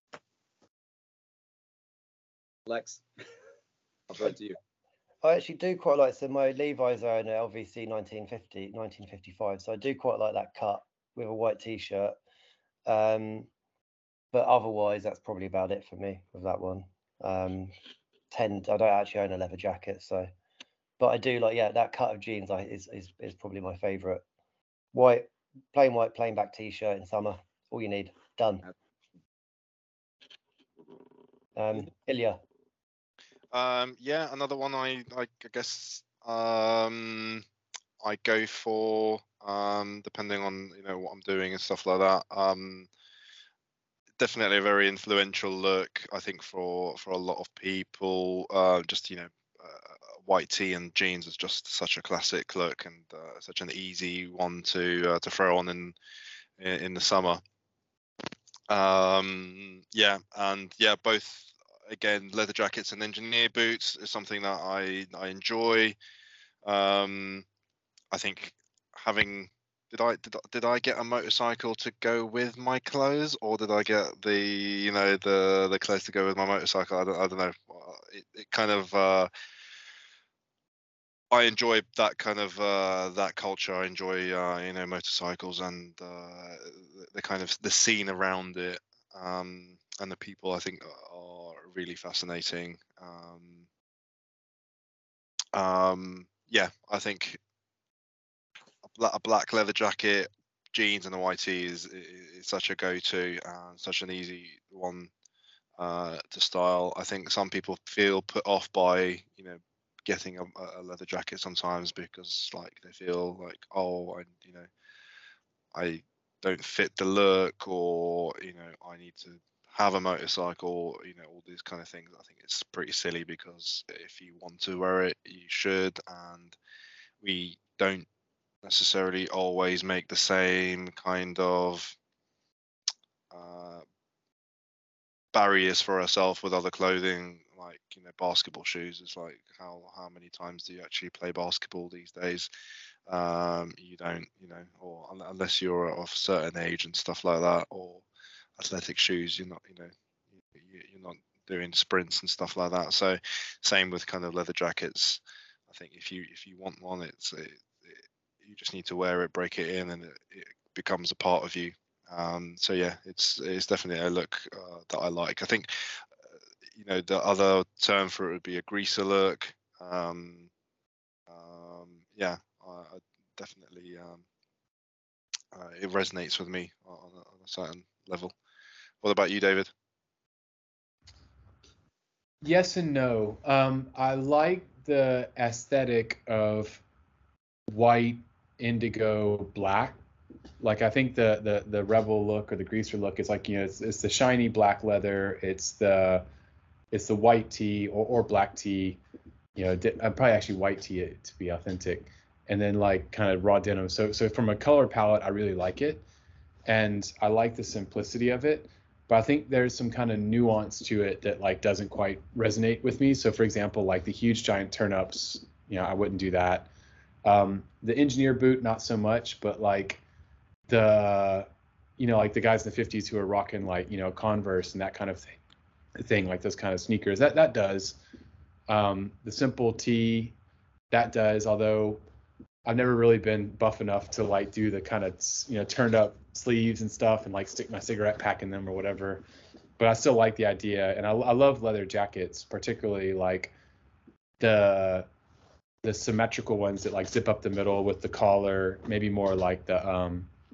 Lex, I'll throw it to you. I actually do quite like, so my Levi's are in LVC 1955, so I do quite like that cut with a white t-shirt. But otherwise, that's probably about it for me with that one. I don't actually own a leather jacket, so, but I do like, yeah, that cut of jeans is probably my favorite. White, plain black t-shirt in summer, all you need, done. Ilya. Yeah, another one I guess I go for, depending on what I'm doing and stuff like that. Definitely a very influential look, I think, for a lot of people. Just white tee and jeans is just such a classic look, and such an easy one to throw on in the summer. Yeah, and yeah, both, again, leather jackets and engineer boots is something that I enjoy. I think having did I get a motorcycle to go with my clothes, or did I get the clothes to go with my motorcycle? I don't know. It kind of I enjoy that kind of that culture. I enjoy motorcycles and the kind of the scene around it, and the people, I think, are really fascinating. Yeah, I think a black leather jacket, jeans, and a white tee is such a go-to and such an easy one to style. I think some people feel put off by getting a leather jacket sometimes, because like they feel like, oh, I don't fit the look, or I need to have a motorcycle, all these kind of things. I think it's pretty silly, because if you want to wear it, you should, and we don't necessarily always make the same kind of barriers for ourselves with other clothing, like basketball shoes. It's like, how many times do you actually play basketball these days? You don't, or unless you're of a certain age and stuff like that, or athletic shoes, you're not, you're not doing sprints and stuff like that. So same with kind of leather jackets. I think if you want one, you just need to wear it, break it in, and it becomes a part of you. So yeah, it's definitely a look that I like. I think the other term for it would be a greaser look. Yeah, I definitely it resonates with me on a certain level. What about you, David? Yes and no. I like the aesthetic of white, indigo, black. Like, I think the rebel look or the greaser look is like, it's the shiny black leather, it's the white tee or black tee, I'd probably actually white tee it to be authentic, and then like kind of raw denim. So from a color palette, I really like it, and I like the simplicity of it. But I think there's some kind of nuance to it that like doesn't quite resonate with me. So for example, like the huge giant turn-ups, I wouldn't do that. The engineer boot, not so much, but like the like the guys in the 50s who are rocking like Converse and that kind of thing, like those kind of sneakers, that does. The simple tee, that does, although I've never really been buff enough to like do the kind of turned up sleeves and stuff and like stick my cigarette pack in them or whatever. But I still like the idea, and I love leather jackets, particularly like the symmetrical ones that like zip up the middle with the collar, maybe more like the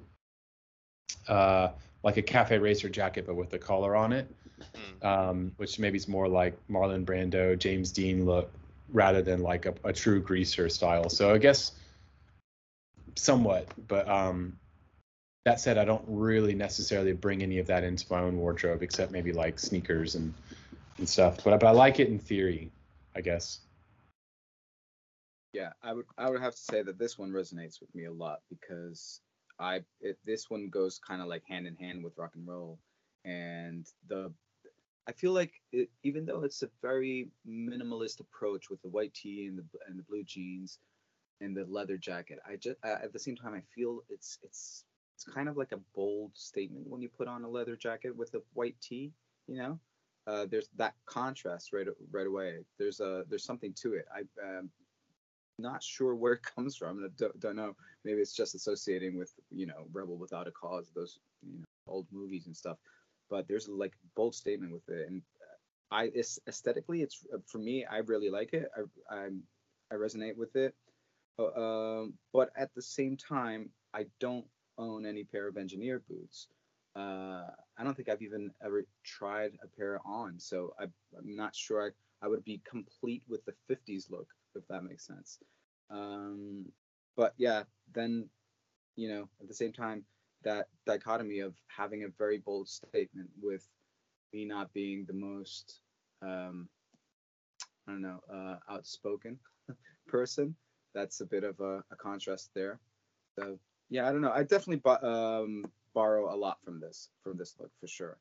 like a Cafe Racer jacket but with the collar on it, which maybe is more like Marlon Brando, James Dean look, rather than like a true greaser style. So I guess somewhat, but that said, I don't really necessarily bring any of that into my own wardrobe, except maybe like sneakers and stuff. But I like it in theory, I guess. Yeah, I would have to say that this one resonates with me a lot, because this one goes kind of like hand in hand with rock and roll, and I feel like even though it's a very minimalist approach with the white tee and the blue jeans and the leather jacket, I just at the same time I feel it's kind of like a bold statement when you put on a leather jacket with a white tee. There's that contrast right away. There's something to it. Not sure where it comes from. I don't know. Maybe it's just associating with Rebel Without a Cause, those old movies and stuff. But there's like a bold statement with it, and aesthetically, it's for me. I really like it. I resonate with it. But at the same time, I don't own any pair of engineer boots. I don't think I've even ever tried a pair on, so I'm not sure I would be complete with the 50s look, if that makes sense. But yeah, then, at the same time, that dichotomy of having a very bold statement with me not being the most, I don't know, outspoken person, that's a bit of a contrast there. So yeah, I don't know. I definitely borrow a lot from this look for sure.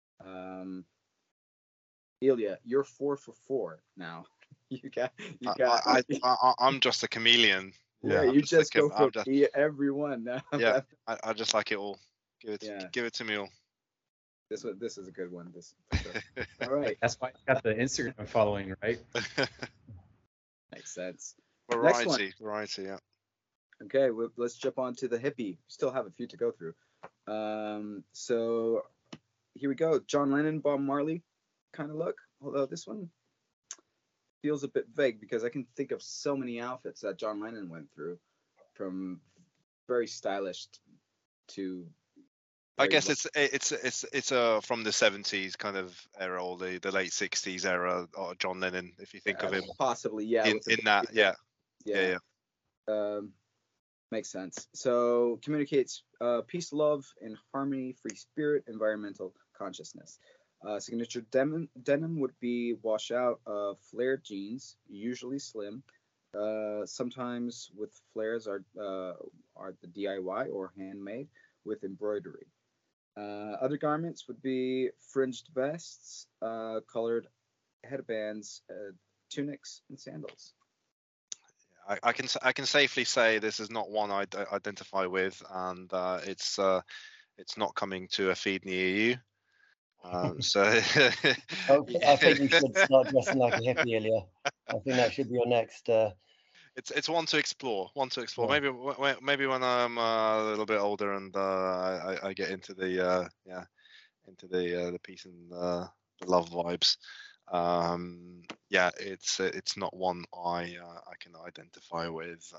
Ilya, you're 4 for 4 now. You got. I'm just a chameleon. Yeah, I'm you just go for every one now. Yeah, I just like it all. Give it to me all. This is a good one. This for sure. All right. That's why it's got the Instagram following, right? Makes sense. Variety, yeah. Okay, let's jump on to the hippie. Still have a few to go through. So here we go. John Lennon, Bob Marley kind of look. Although this one feels a bit vague because I can think of so many outfits that John Lennon went through, from very stylish to. I guess it's from the 70s kind of era, or the late 60s era, or John Lennon, if you think of him. Possibly, yeah. In that, yeah. Makes sense. So communicates peace, love, and harmony, free spirit, environmental consciousness. Signature denim would be washout flared jeans, usually slim. Sometimes with flares are the DIY or handmade with embroidery. Other garments would be fringed vests, colored headbands, tunics, and sandals. I can safely say this is not one I identify with, and it's not coming to a feed near you. So I think you should start dressing like a hippie, Ilya. I think that should be your next. It's one to explore. Yeah. Maybe when I'm a little bit older and I get into the peace and the love vibes. It's not one I can identify with.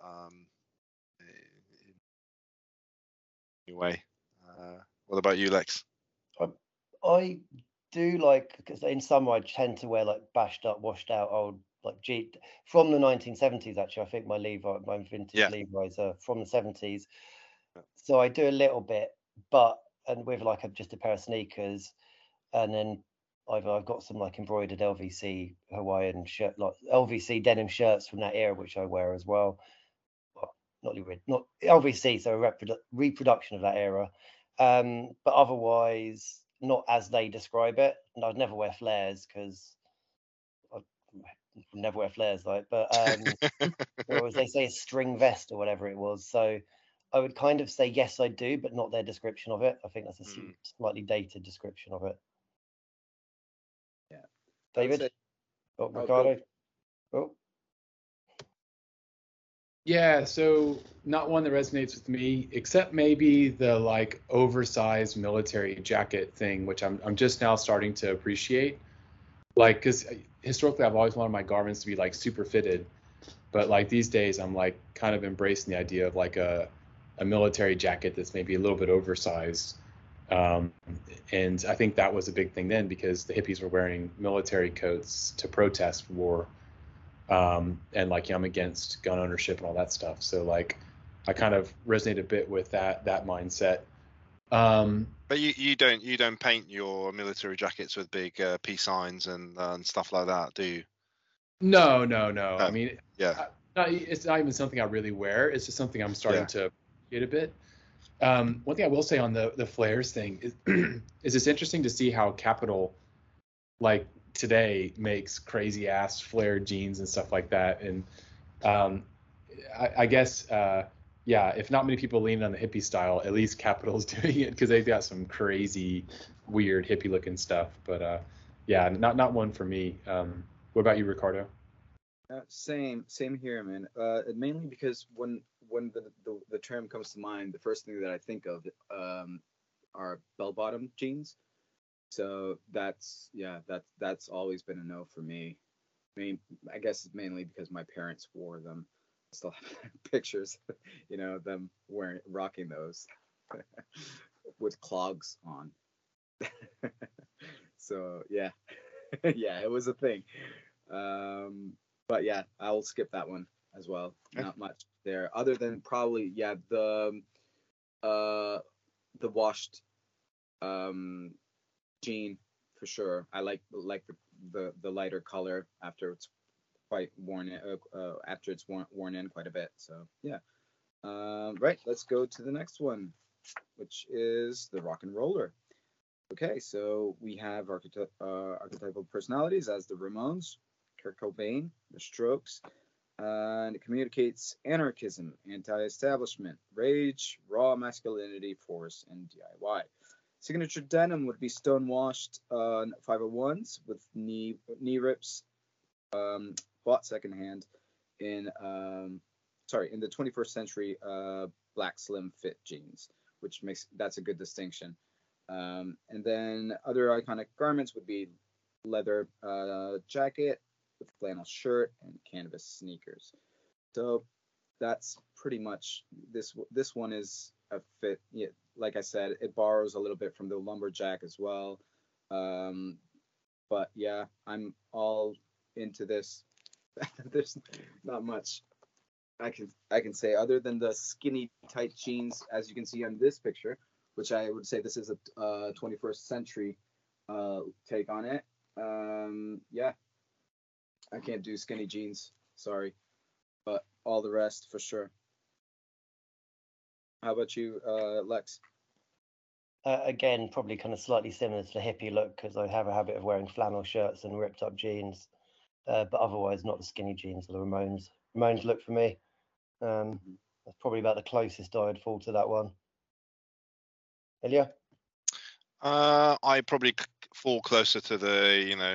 Anyway, what about you, Lex? I do like, because in summer I tend to wear like bashed up, washed out old like from the 1970s. Actually, I think my vintage Levi's are from the 70s. So I do a little bit, and with like just a pair of sneakers, and then I've got some like embroidered LVC Hawaiian shirt, like LVC denim shirts from that era, which I wear as well. Not LVC, so a reproduction of that era. But otherwise, not as they describe it. And I'd never wear flares because I never wear flares, like. But or as they say, a string vest or whatever it was. So I would kind of say yes, I do, but not their description of it. I think that's a slightly dated description of it. Yeah. David? Ricardo? Yeah, so not one that resonates with me, except maybe the like oversized military jacket thing, which I'm just now starting to appreciate. Like, because historically I've always wanted my garments to be like super fitted, but like these days I'm like kind of embracing the idea of like a military jacket that's maybe a little bit oversized. And I think that was a big thing then because the hippies were wearing military coats to protest war. And like, I'm against gun ownership and all that stuff. So like, I kind of resonate a bit with that mindset. But you don't paint your military jackets with big peace signs and stuff like that, do you? No. I mean, yeah, it's not even something I really wear. It's just something I'm starting to get a bit. One thing I will say on the flares thing is it's interesting to see how Capital, like today, makes crazy ass flared jeans and stuff like that. And I guess if not many people lean on the hippie style, at least Capital's doing it because they've got some crazy, weird hippie looking stuff. But not one for me. What about you, Ricardo? Same here, man. Mainly because when the term comes to mind, the first thing that I think of are bell-bottom jeans. So that's always been a no for me. I mean, I guess it's mainly because my parents wore them. I still have pictures, them rocking those with clogs on. So yeah, yeah, it was a thing. Um, but yeah, I'll skip that one as well. Okay. Not much there, other than probably uh the washed jean for sure. I like the lighter color after it's quite worn in, after it's worn in quite a bit. So yeah. Right, let's go to the next one, which is the rock and roller. Okay, so we have archetypal personalities as the Ramones, Kurt Cobain, the Strokes, and it communicates anarchism, anti-establishment, rage, raw masculinity, force, and DIY. Signature denim would be stonewashed 501s with knee rips, bought secondhand in in the 21st century black slim fit jeans, which that's a good distinction. And then other iconic garments would be leather jacket with flannel shirt and canvas sneakers. So that's pretty much this one is a fit. Yeah, like I said, it borrows a little bit from the lumberjack as well. But yeah, I'm all into this. There's not much I can say other than the skinny tight jeans, as you can see on this picture, which I would say this is a 21st century take on it. Yeah, I can't do skinny jeans, sorry, but all the rest for sure. How about you, Lex? Again, probably kind of slightly similar to the hippie look because I have a habit of wearing flannel shirts and ripped up jeans, but otherwise not the skinny jeans or the Ramones look for me. That's probably about the closest I'd fall to that one. Ilya? I probably fall closer to the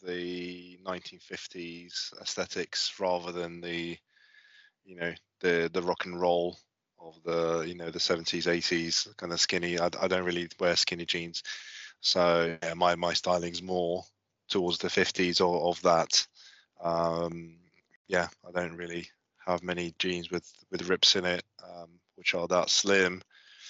1950s aesthetics rather than the rock and roll of the the 70s 80s kind of skinny. I don't really wear skinny jeans, so yeah, my styling's more towards the 50s of that. Yeah, I don't really have many jeans with rips in it, which are that slim.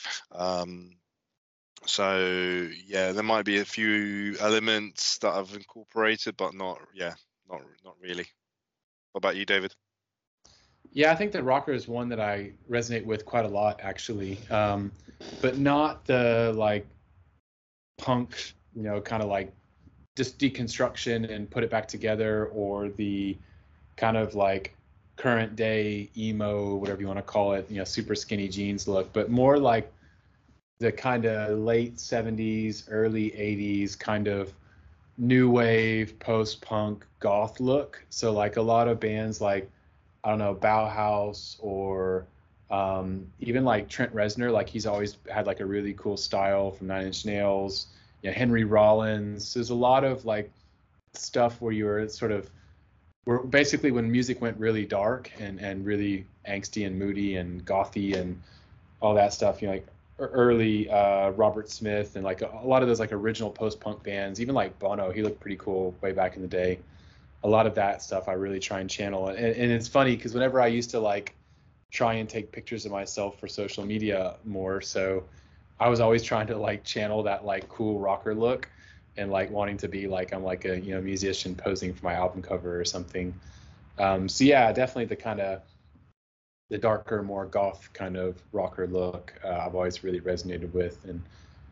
So yeah, there might be a few elements that I've incorporated, but not really. What about you, David? Yeah, I think the rocker is one that I resonate with quite a lot, actually, but not the like punk, kind of like just deconstruction and put it back together, or the kind of like current day emo, whatever you want to call it, super skinny jeans look, but more like the kind of late 70s, early 80s kind of new wave, post-punk, goth look. So like a lot of bands like, I don't know, Bauhaus, or even like Trent Reznor, like he's always had like a really cool style from Nine Inch Nails. Henry Rollins. There's a lot of like stuff where you're sort of, where basically when music went really dark and really angsty and moody and gothy and all that stuff, like early Robert Smith and like a lot of those like original post-punk bands, even like Bono, he looked pretty cool way back in the day. A lot of that stuff I really try and channel. And it's funny because whenever I used to like try and take pictures of myself for social media more, so I was always trying to like channel that like cool rocker look and like wanting to be like I'm like a musician posing for my album cover or something. So yeah, definitely the kind of the darker, more goth kind of rocker look I've always really resonated with. And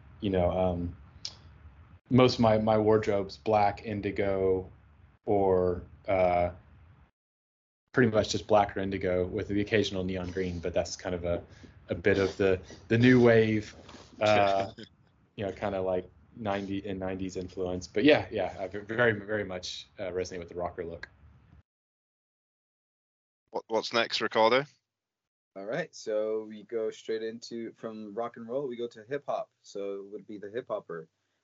most of my wardrobe's black, indigo, or pretty much just black or indigo with the occasional neon green, but that's kind of a bit of the new wave, kind of like 90s influence. But yeah, I very, very much resonate with the rocker look. What's next, Ricardo? All right, so we go straight into from rock and roll. We go to hip hop. So it would be the hip hopper.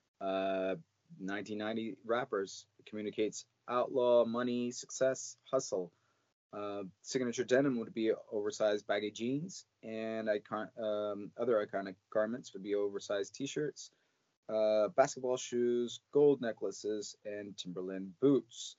1990 rappers. It communicates outlaw, money, success, hustle. Signature denim would be oversized baggy jeans, and other iconic garments would be oversized t-shirts, basketball shoes, gold necklaces, and Timberland boots.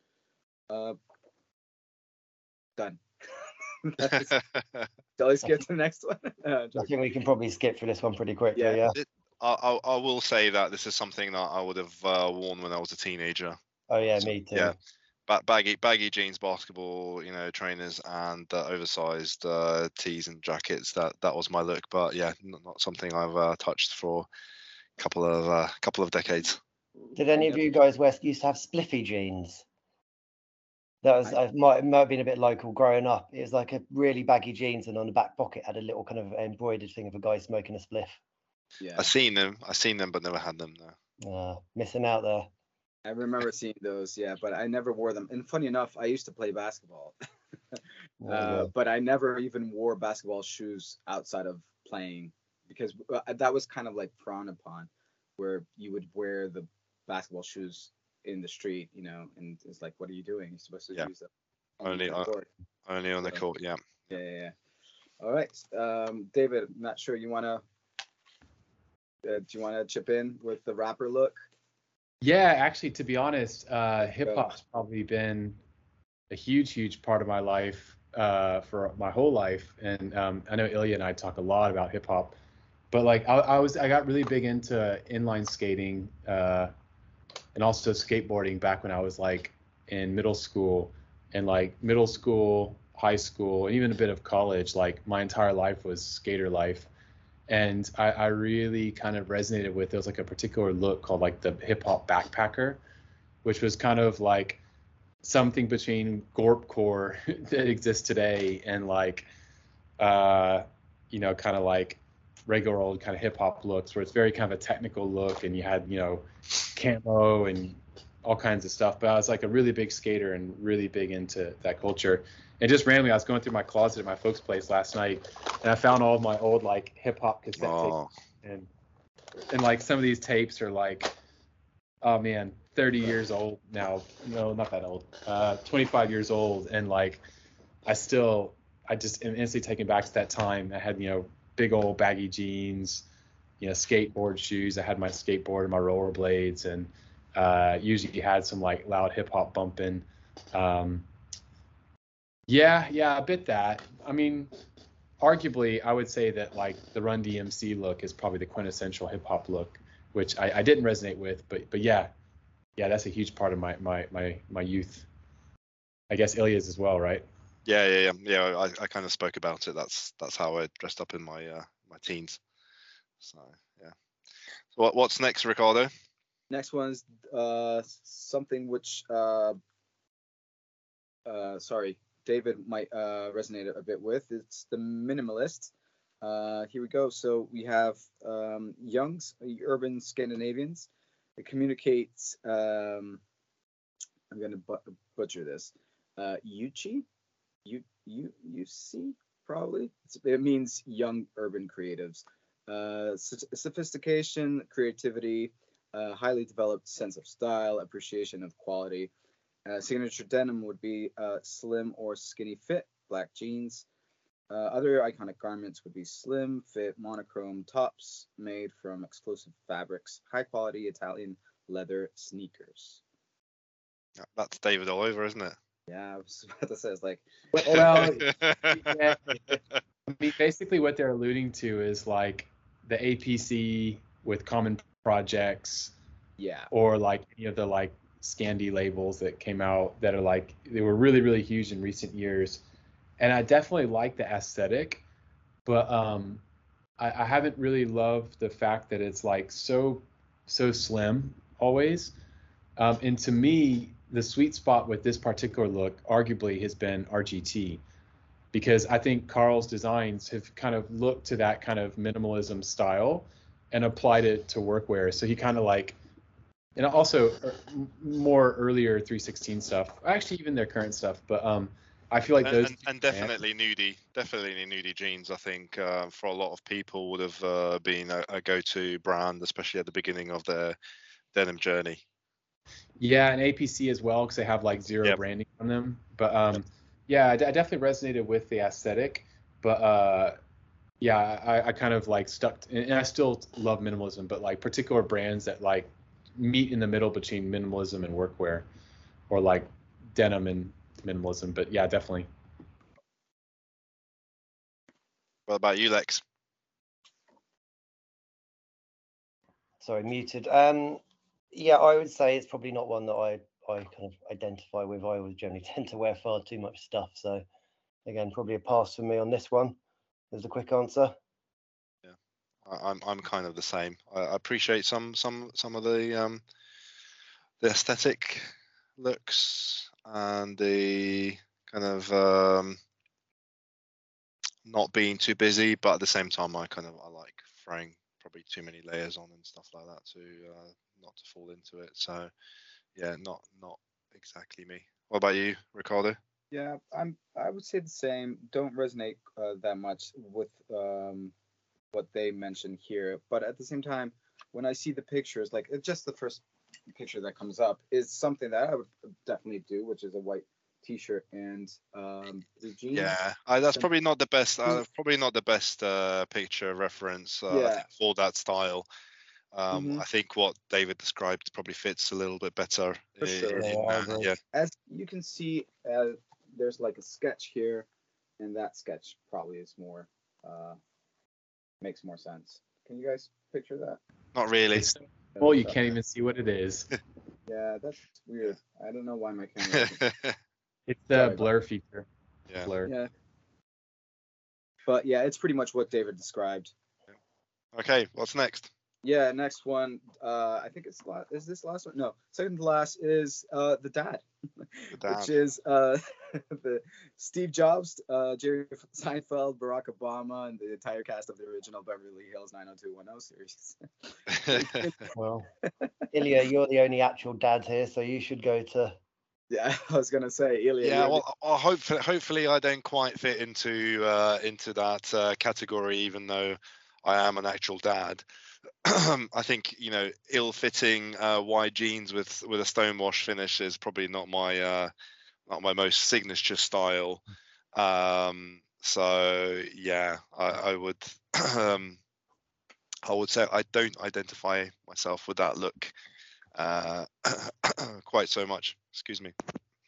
Done. Shall I skip to the next one? I think we can probably skip through this one pretty quickly. Yeah. Yeah. I will say that this is something that I would have worn when I was a teenager. Oh yeah, So, me too. yeah. Baggy jeans, basketball, trainers, and oversized tees and jackets. That was my look. But yeah, not something I've touched for a couple of decades. Did any of you guys used to have spliffy jeans? That was it might have been a bit local growing up. It was like a really baggy jeans, and on the back pocket had a little kind of embroidered thing of a guy smoking a spliff. Yeah. I've seen them, but never had them. No. Missing out there. I remember seeing those, yeah, but I never wore them. And funny enough, I used to play basketball, but I never even wore basketball shoes outside of playing, because that was kind of like frowned upon, where you would wear the basketball shoes in the street, and it's like, what are you doing? You're supposed to use them only on the court. Yeah. Yeah. All right, David, I'm not sure you wanna. Do you want to chip in with the rapper look? Yeah, actually, to be honest, hip hop's probably been a huge part of my life for my whole life. And I know Ilya and I talk a lot about hip hop, but like I got really big into inline skating and also skateboarding back when I was like in middle school, high school, and even a bit of college. Like my entire life was skater life. And I really kind of resonated with, there was like a particular look called like the hip hop backpacker, which was kind of like something between gorpcore that exists today and like, kind of like regular old kind of hip hop looks, where it's very kind of a technical look, and you had, camo and all kinds of stuff. But I was like a really big skater and really big into that culture. And just randomly, I was going through my closet at my folks' place last night, and I found all of my old like hip hop cassette tapes, and like some of these tapes are like, oh man, 30 years old now. No, not that old. 25 years old, and like I just am instantly taken back to that time. I had big old baggy jeans, skateboard shoes. I had my skateboard and my rollerblades, and usually had some like loud hip hop bumping. Yeah, a bit that. I mean, arguably, I would say that like the Run DMC look is probably the quintessential hip hop look, which I didn't resonate with, but yeah, that's a huge part of my youth. I guess Ilya's as well, right? Yeah. I kind of spoke about it. That's how I dressed up in my my teens. So yeah. So what's next, Ricardo? Next one's something which David might resonate a bit with. It's the minimalist. Here we go. So we have Young's urban Scandinavians. It communicates. I'm going to butcher this. Yuchi, UC probably. It means young urban creatives. Sophistication, creativity, highly developed sense of style, appreciation of quality. Signature denim would be slim or skinny fit, black jeans. Other iconic garments would be slim fit monochrome tops made from exclusive fabrics, high quality Italian leather sneakers. That's David all over, isn't it? Yeah, I was about to say, it's like, well, yeah, I mean, basically what they're alluding to is like the APC with common projects, or like any of the like Scandi labels that came out that are like, they were really huge in recent years, and I definitely like the aesthetic, but I haven't really loved the fact that it's like so slim always, and to me the sweet spot with this particular look arguably has been RGT, because I think Carl's designs have kind of looked to that kind of minimalism style and applied it to workwear. So he kind of like, and also more earlier 316 stuff, actually even their current stuff, but I feel like those and definitely nudie jeans, I think for a lot of people would have been a go-to brand, especially at the beginning of their denim journey. Yeah, and APC as well, because they have like zero branding on them. But yeah, I definitely resonated with the aesthetic, but Yeah, I kind of like stuck, and I still love minimalism, but like particular brands that like meet in the middle between minimalism and workwear, or like denim and minimalism. But yeah, definitely. What about you, Lex? Sorry, muted. Yeah, I would say it's probably not one that I kind of identify with. I would generally tend to wear far too much stuff. So again, probably a pass for me on this one. There's a quick answer. I'm kind of the same. I appreciate some of the aesthetic looks and the kind of not being too busy, but at the same time, I like throwing probably too many layers on and stuff like that to not to fall into it. So yeah, not exactly me. What about you, Ricardo? Yeah, I would say the same. Don't resonate that much with what they mentioned here, but at the same time, when I see the pictures, like just the first picture that comes up is something that I would definitely do, which is a white t-shirt and the jeans. Yeah, that's probably not the best. Probably not the best picture reference. I think for that style. I think what David described probably fits a little bit better. For sure. Yeah. As you can see, there's like a sketch here, and that sketch probably is more makes more sense. Can you guys picture that? Not really. Well, you can't even see what it is. Yeah, that's weird. I don't know why my camera. It's the blur feature. Yeah. Blur. Yeah. But yeah, it's pretty much what David described. Okay, what's next? Yeah, next one. I think it's is this last one? No, second to last is the dad, which is the Steve Jobs, Jerry Seinfeld, Barack Obama, and the entire cast of the original Beverly Hills 90210 series. Well, Ilya, you're the only actual dad here, so you should go to. Yeah, I was gonna say Ilya. Yeah, well, hopefully I don't quite fit into that category, even though I am an actual dad. I think ill-fitting wide jeans with a stonewash finish is probably not my most signature style. So yeah, I would I would say I don't identify myself with that look quite so much. Excuse me.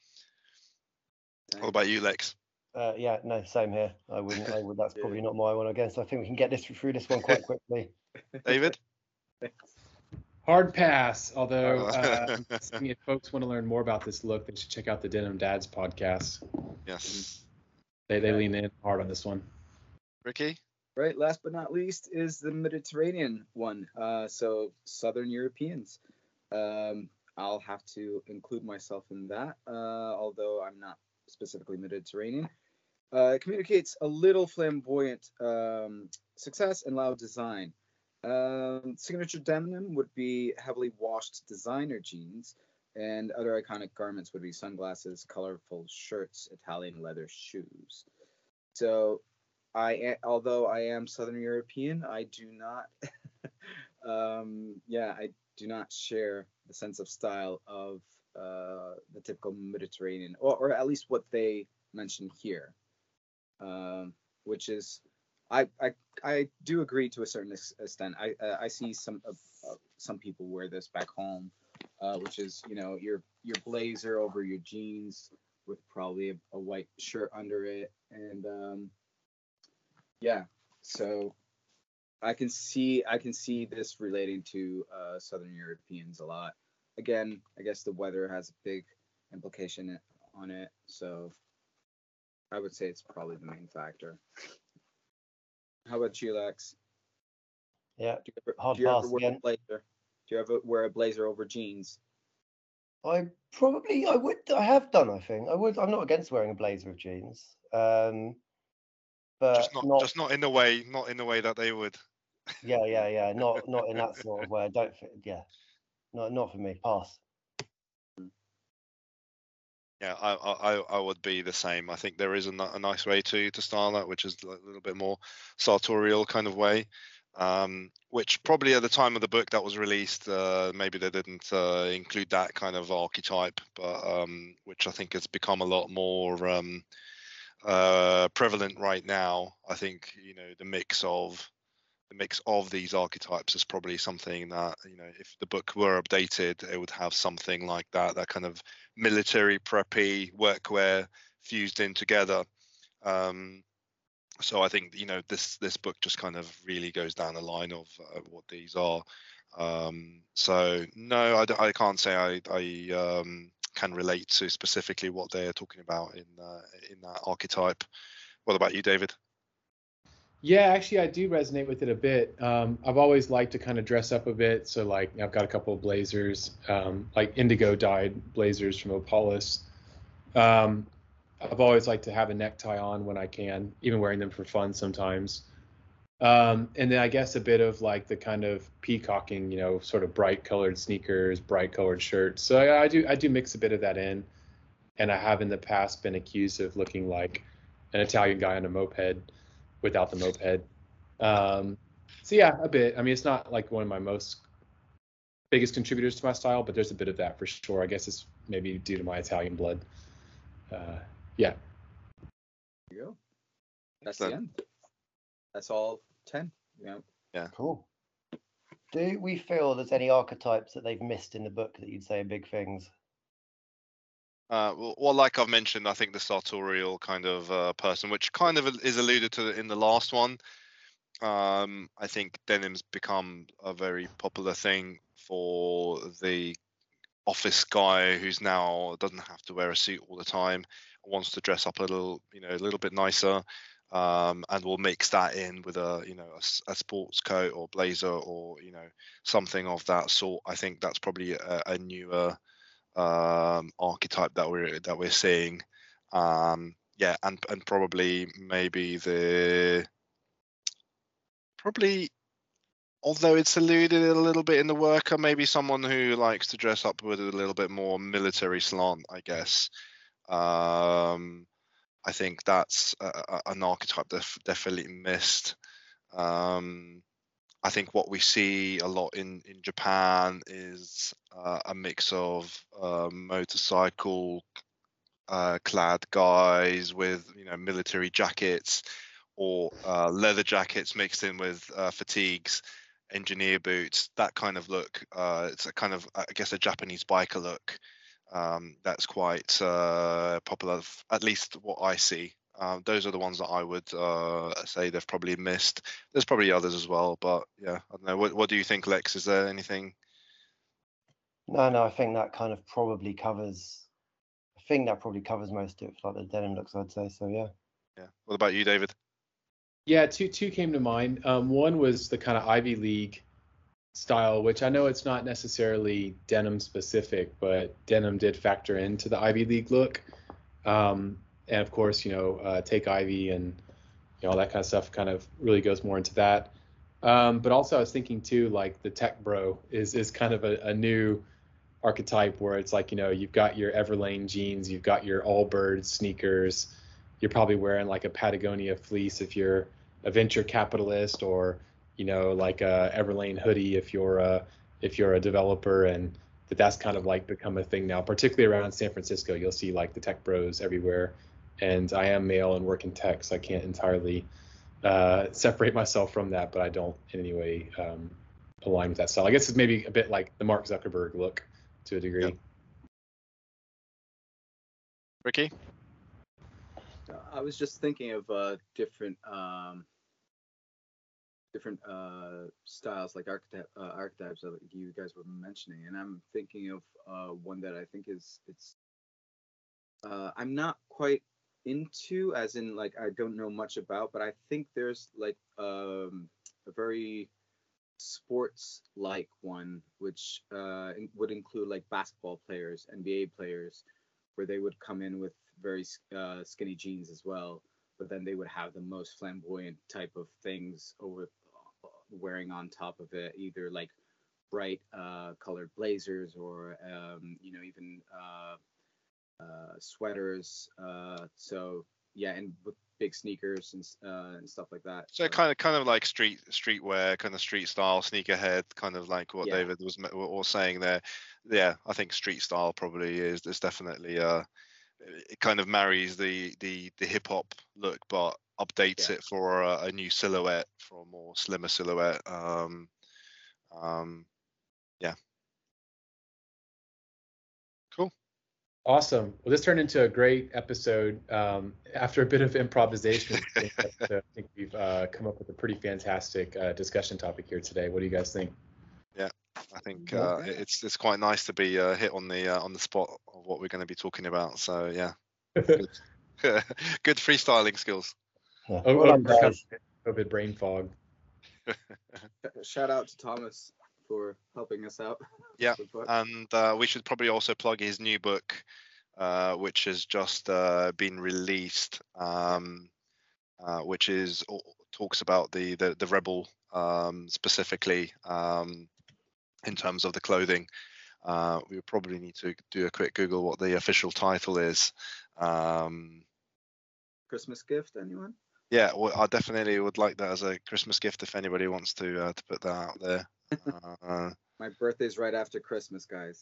What about you, Lex? Yeah, no, same here. I would. That's probably not my one again. So I think we can get through this one quite quickly. David? Hard pass. Although, if folks want to learn more about this look, they should check out the Denim Dads podcast. Yes. They lean in hard on this one. Ricky? Right. Last but not least is the Mediterranean one. So Southern Europeans. I'll have to include myself in that, although I'm not specifically Mediterranean. It communicates a little flamboyant success and loud design. Signature denim would be heavily washed designer jeans, and other iconic garments would be sunglasses, colorful shirts, Italian leather shoes. So, although I am Southern European, I do not, I do not share the sense of style of the typical Mediterranean, or at least what they mention here, which is. I do agree to a certain extent. I see some people wear this back home, which is your blazer over your jeans with probably a white shirt under it, and so I can see this relating to Southern Europeans a lot. Again, I guess the weather has a big implication on it, so I would say it's probably the main factor. How about you, Lex? Yeah, do you ever wear a blazer? Do you ever wear a blazer over jeans? I would. I have done. I think I would. I'm not against wearing a blazer with jeans. But just not in the way that they would. Yeah. Not in that sort of way. I don't think. Yeah, not for me. Pass. Yeah, I would be the same. I think there is a nice way to style that, which is a little bit more sartorial kind of way, which probably at the time of the book that was released, maybe they didn't include that kind of archetype, but which I think has become a lot more prevalent right now. I think the mix of these archetypes is probably something that if the book were updated, it would have something like that kind of military preppy workwear fused in together. So I think this book just kind of really goes down the line of what these are. So no, I can't say I can relate to specifically what they're talking about in that archetype. What about you, David? Yeah, actually, I do resonate with it a bit. I've always liked to kind of dress up a bit. So, like, I've got a couple of blazers, like indigo dyed blazers from Opolis. I've always liked to have a necktie on when I can, even wearing them for fun sometimes. And then I guess a bit of like the kind of peacocking, sort of bright colored sneakers, bright colored shirts. So I do mix a bit of that in. And I have in the past been accused of looking like an Italian guy on a moped without the moped. So yeah, a bit. I mean, it's not like one of my biggest contributors to my style, but there's a bit of that for sure. I guess it's maybe due to my Italian blood. Yeah. There you go. That's the end. That's all 10. Yeah. Cool. Do we feel there's any archetypes that they've missed in the book that you'd say are big things? Well, like I've mentioned, I think the sartorial kind of person, which kind of is alluded to in the last one. I think denim's become a very popular thing for the office guy who's now doesn't have to wear a suit all the time, wants to dress up a little bit nicer, and will mix that in with a sports coat or blazer or something of that sort. I think that's probably a newer archetype that we're seeing. And probably although it's alluded a little bit in the worker, maybe someone who likes to dress up with a little bit more military slant, I guess. I think that's an archetype that definitely missed. I think what we see a lot in Japan is a mix of motorcycle clad guys with military jackets or leather jackets mixed in with fatigues, engineer boots, that kind of look. It's a kind of, I guess, a Japanese biker look that's quite popular, at least what I see. Those are the ones that I would say they've probably missed. There's probably others as well, but yeah, I don't know. What do you think, Lex? Is there anything? No, I think that kind of probably covers. I think that probably covers most of it, like the denim looks, I'd say. So yeah. Yeah. What about you, David? Yeah, two came to mind. One was the kind of Ivy League style, which I know it's not necessarily denim specific, but denim did factor into the Ivy League look. And of course, Take Ivy and all that kind of stuff kind of really goes more into that. But also I was thinking too, like the tech bro is kind of a new archetype where it's like, you've got your Everlane jeans, you've got your Allbirds sneakers, you're probably wearing like a Patagonia fleece if you're a venture capitalist, or like a Everlane hoodie if you're a developer, and that's kind of like become a thing now, particularly around San Francisco. You'll see like the tech bros everywhere, and I am male and work in tech, so I can't entirely separate myself from that, but I don't in any way align with that style. I guess it's maybe a bit like the Mark Zuckerberg look to a degree. Yep. Ricky? I was just thinking of different styles, like archetypes that you guys were mentioning, and I'm thinking of one that I think it's I'm not quite into, as in like I don't know much about, but I think there's like a very sports like one, which would include like basketball players, NBA players, where they would come in with very skinny jeans as well, but then they would have the most flamboyant type of things wearing on top of it, either like bright colored blazers or even sweaters. So yeah, and with big sneakers and stuff like that. So kind of like streetwear, kind of street style, sneakerhead, kind of like what David was saying there. Yeah, I think street style probably is definitely it kind of marries the hip hop look, but updates it for a new silhouette, for a more slimmer silhouette. Yeah. Cool. Awesome. Well, this turned into a great episode. After a bit of improvisation, I think we've come up with a pretty fantastic discussion topic here today. What do you guys think? Yeah, I think it's quite nice to be hit on the spot of what we're going to be talking about. So yeah, good, good freestyling skills. COVID brain fog. Shout out to Thomas for helping us out. Yeah, and we should probably also plug his new book, which has just been released, which talks about the Rebel specifically in terms of the clothing. We probably need to do a quick Google what the official title is. Christmas gift, anyone? Yeah, well, I definitely would like that as a Christmas gift if anybody wants to put that out there. My birthday's right after Christmas, guys.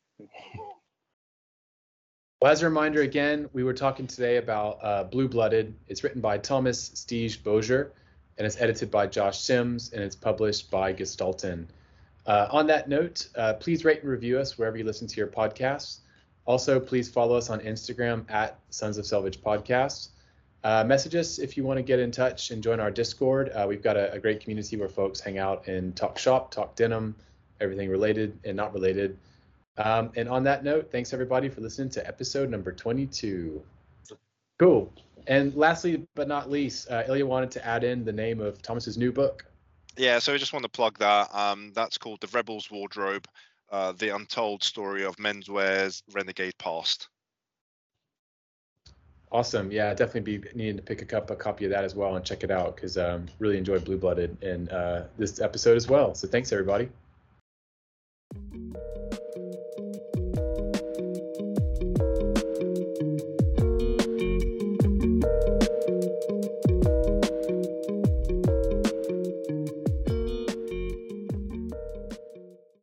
Well, as a reminder, again, we were talking today about Blue Blooded. It's written by Thomas Stige Bozier, and it's edited by Josh Sims, and it's published by Gestalten. On that note, please rate and review us wherever you listen to your podcasts. Also, please follow us on Instagram at Sons of Selvage Podcast. Message us if you want to get in touch and join our Discord. We've got a great community where folks hang out and talk shop, talk denim, everything related and not related. And on that note, thanks everybody for listening to episode number 22. Cool. And lastly, but not least, Ilya wanted to add in the name of Thomas's new book. Yeah, so I just want to plug that. That's called The Rebel's Wardrobe, The Untold Story of Menswear's Renegade Past. Awesome. Yeah, definitely be needing to pick up a copy of that as well and check it out because really enjoyed Blue Blooded in this episode as well. So thanks, everybody.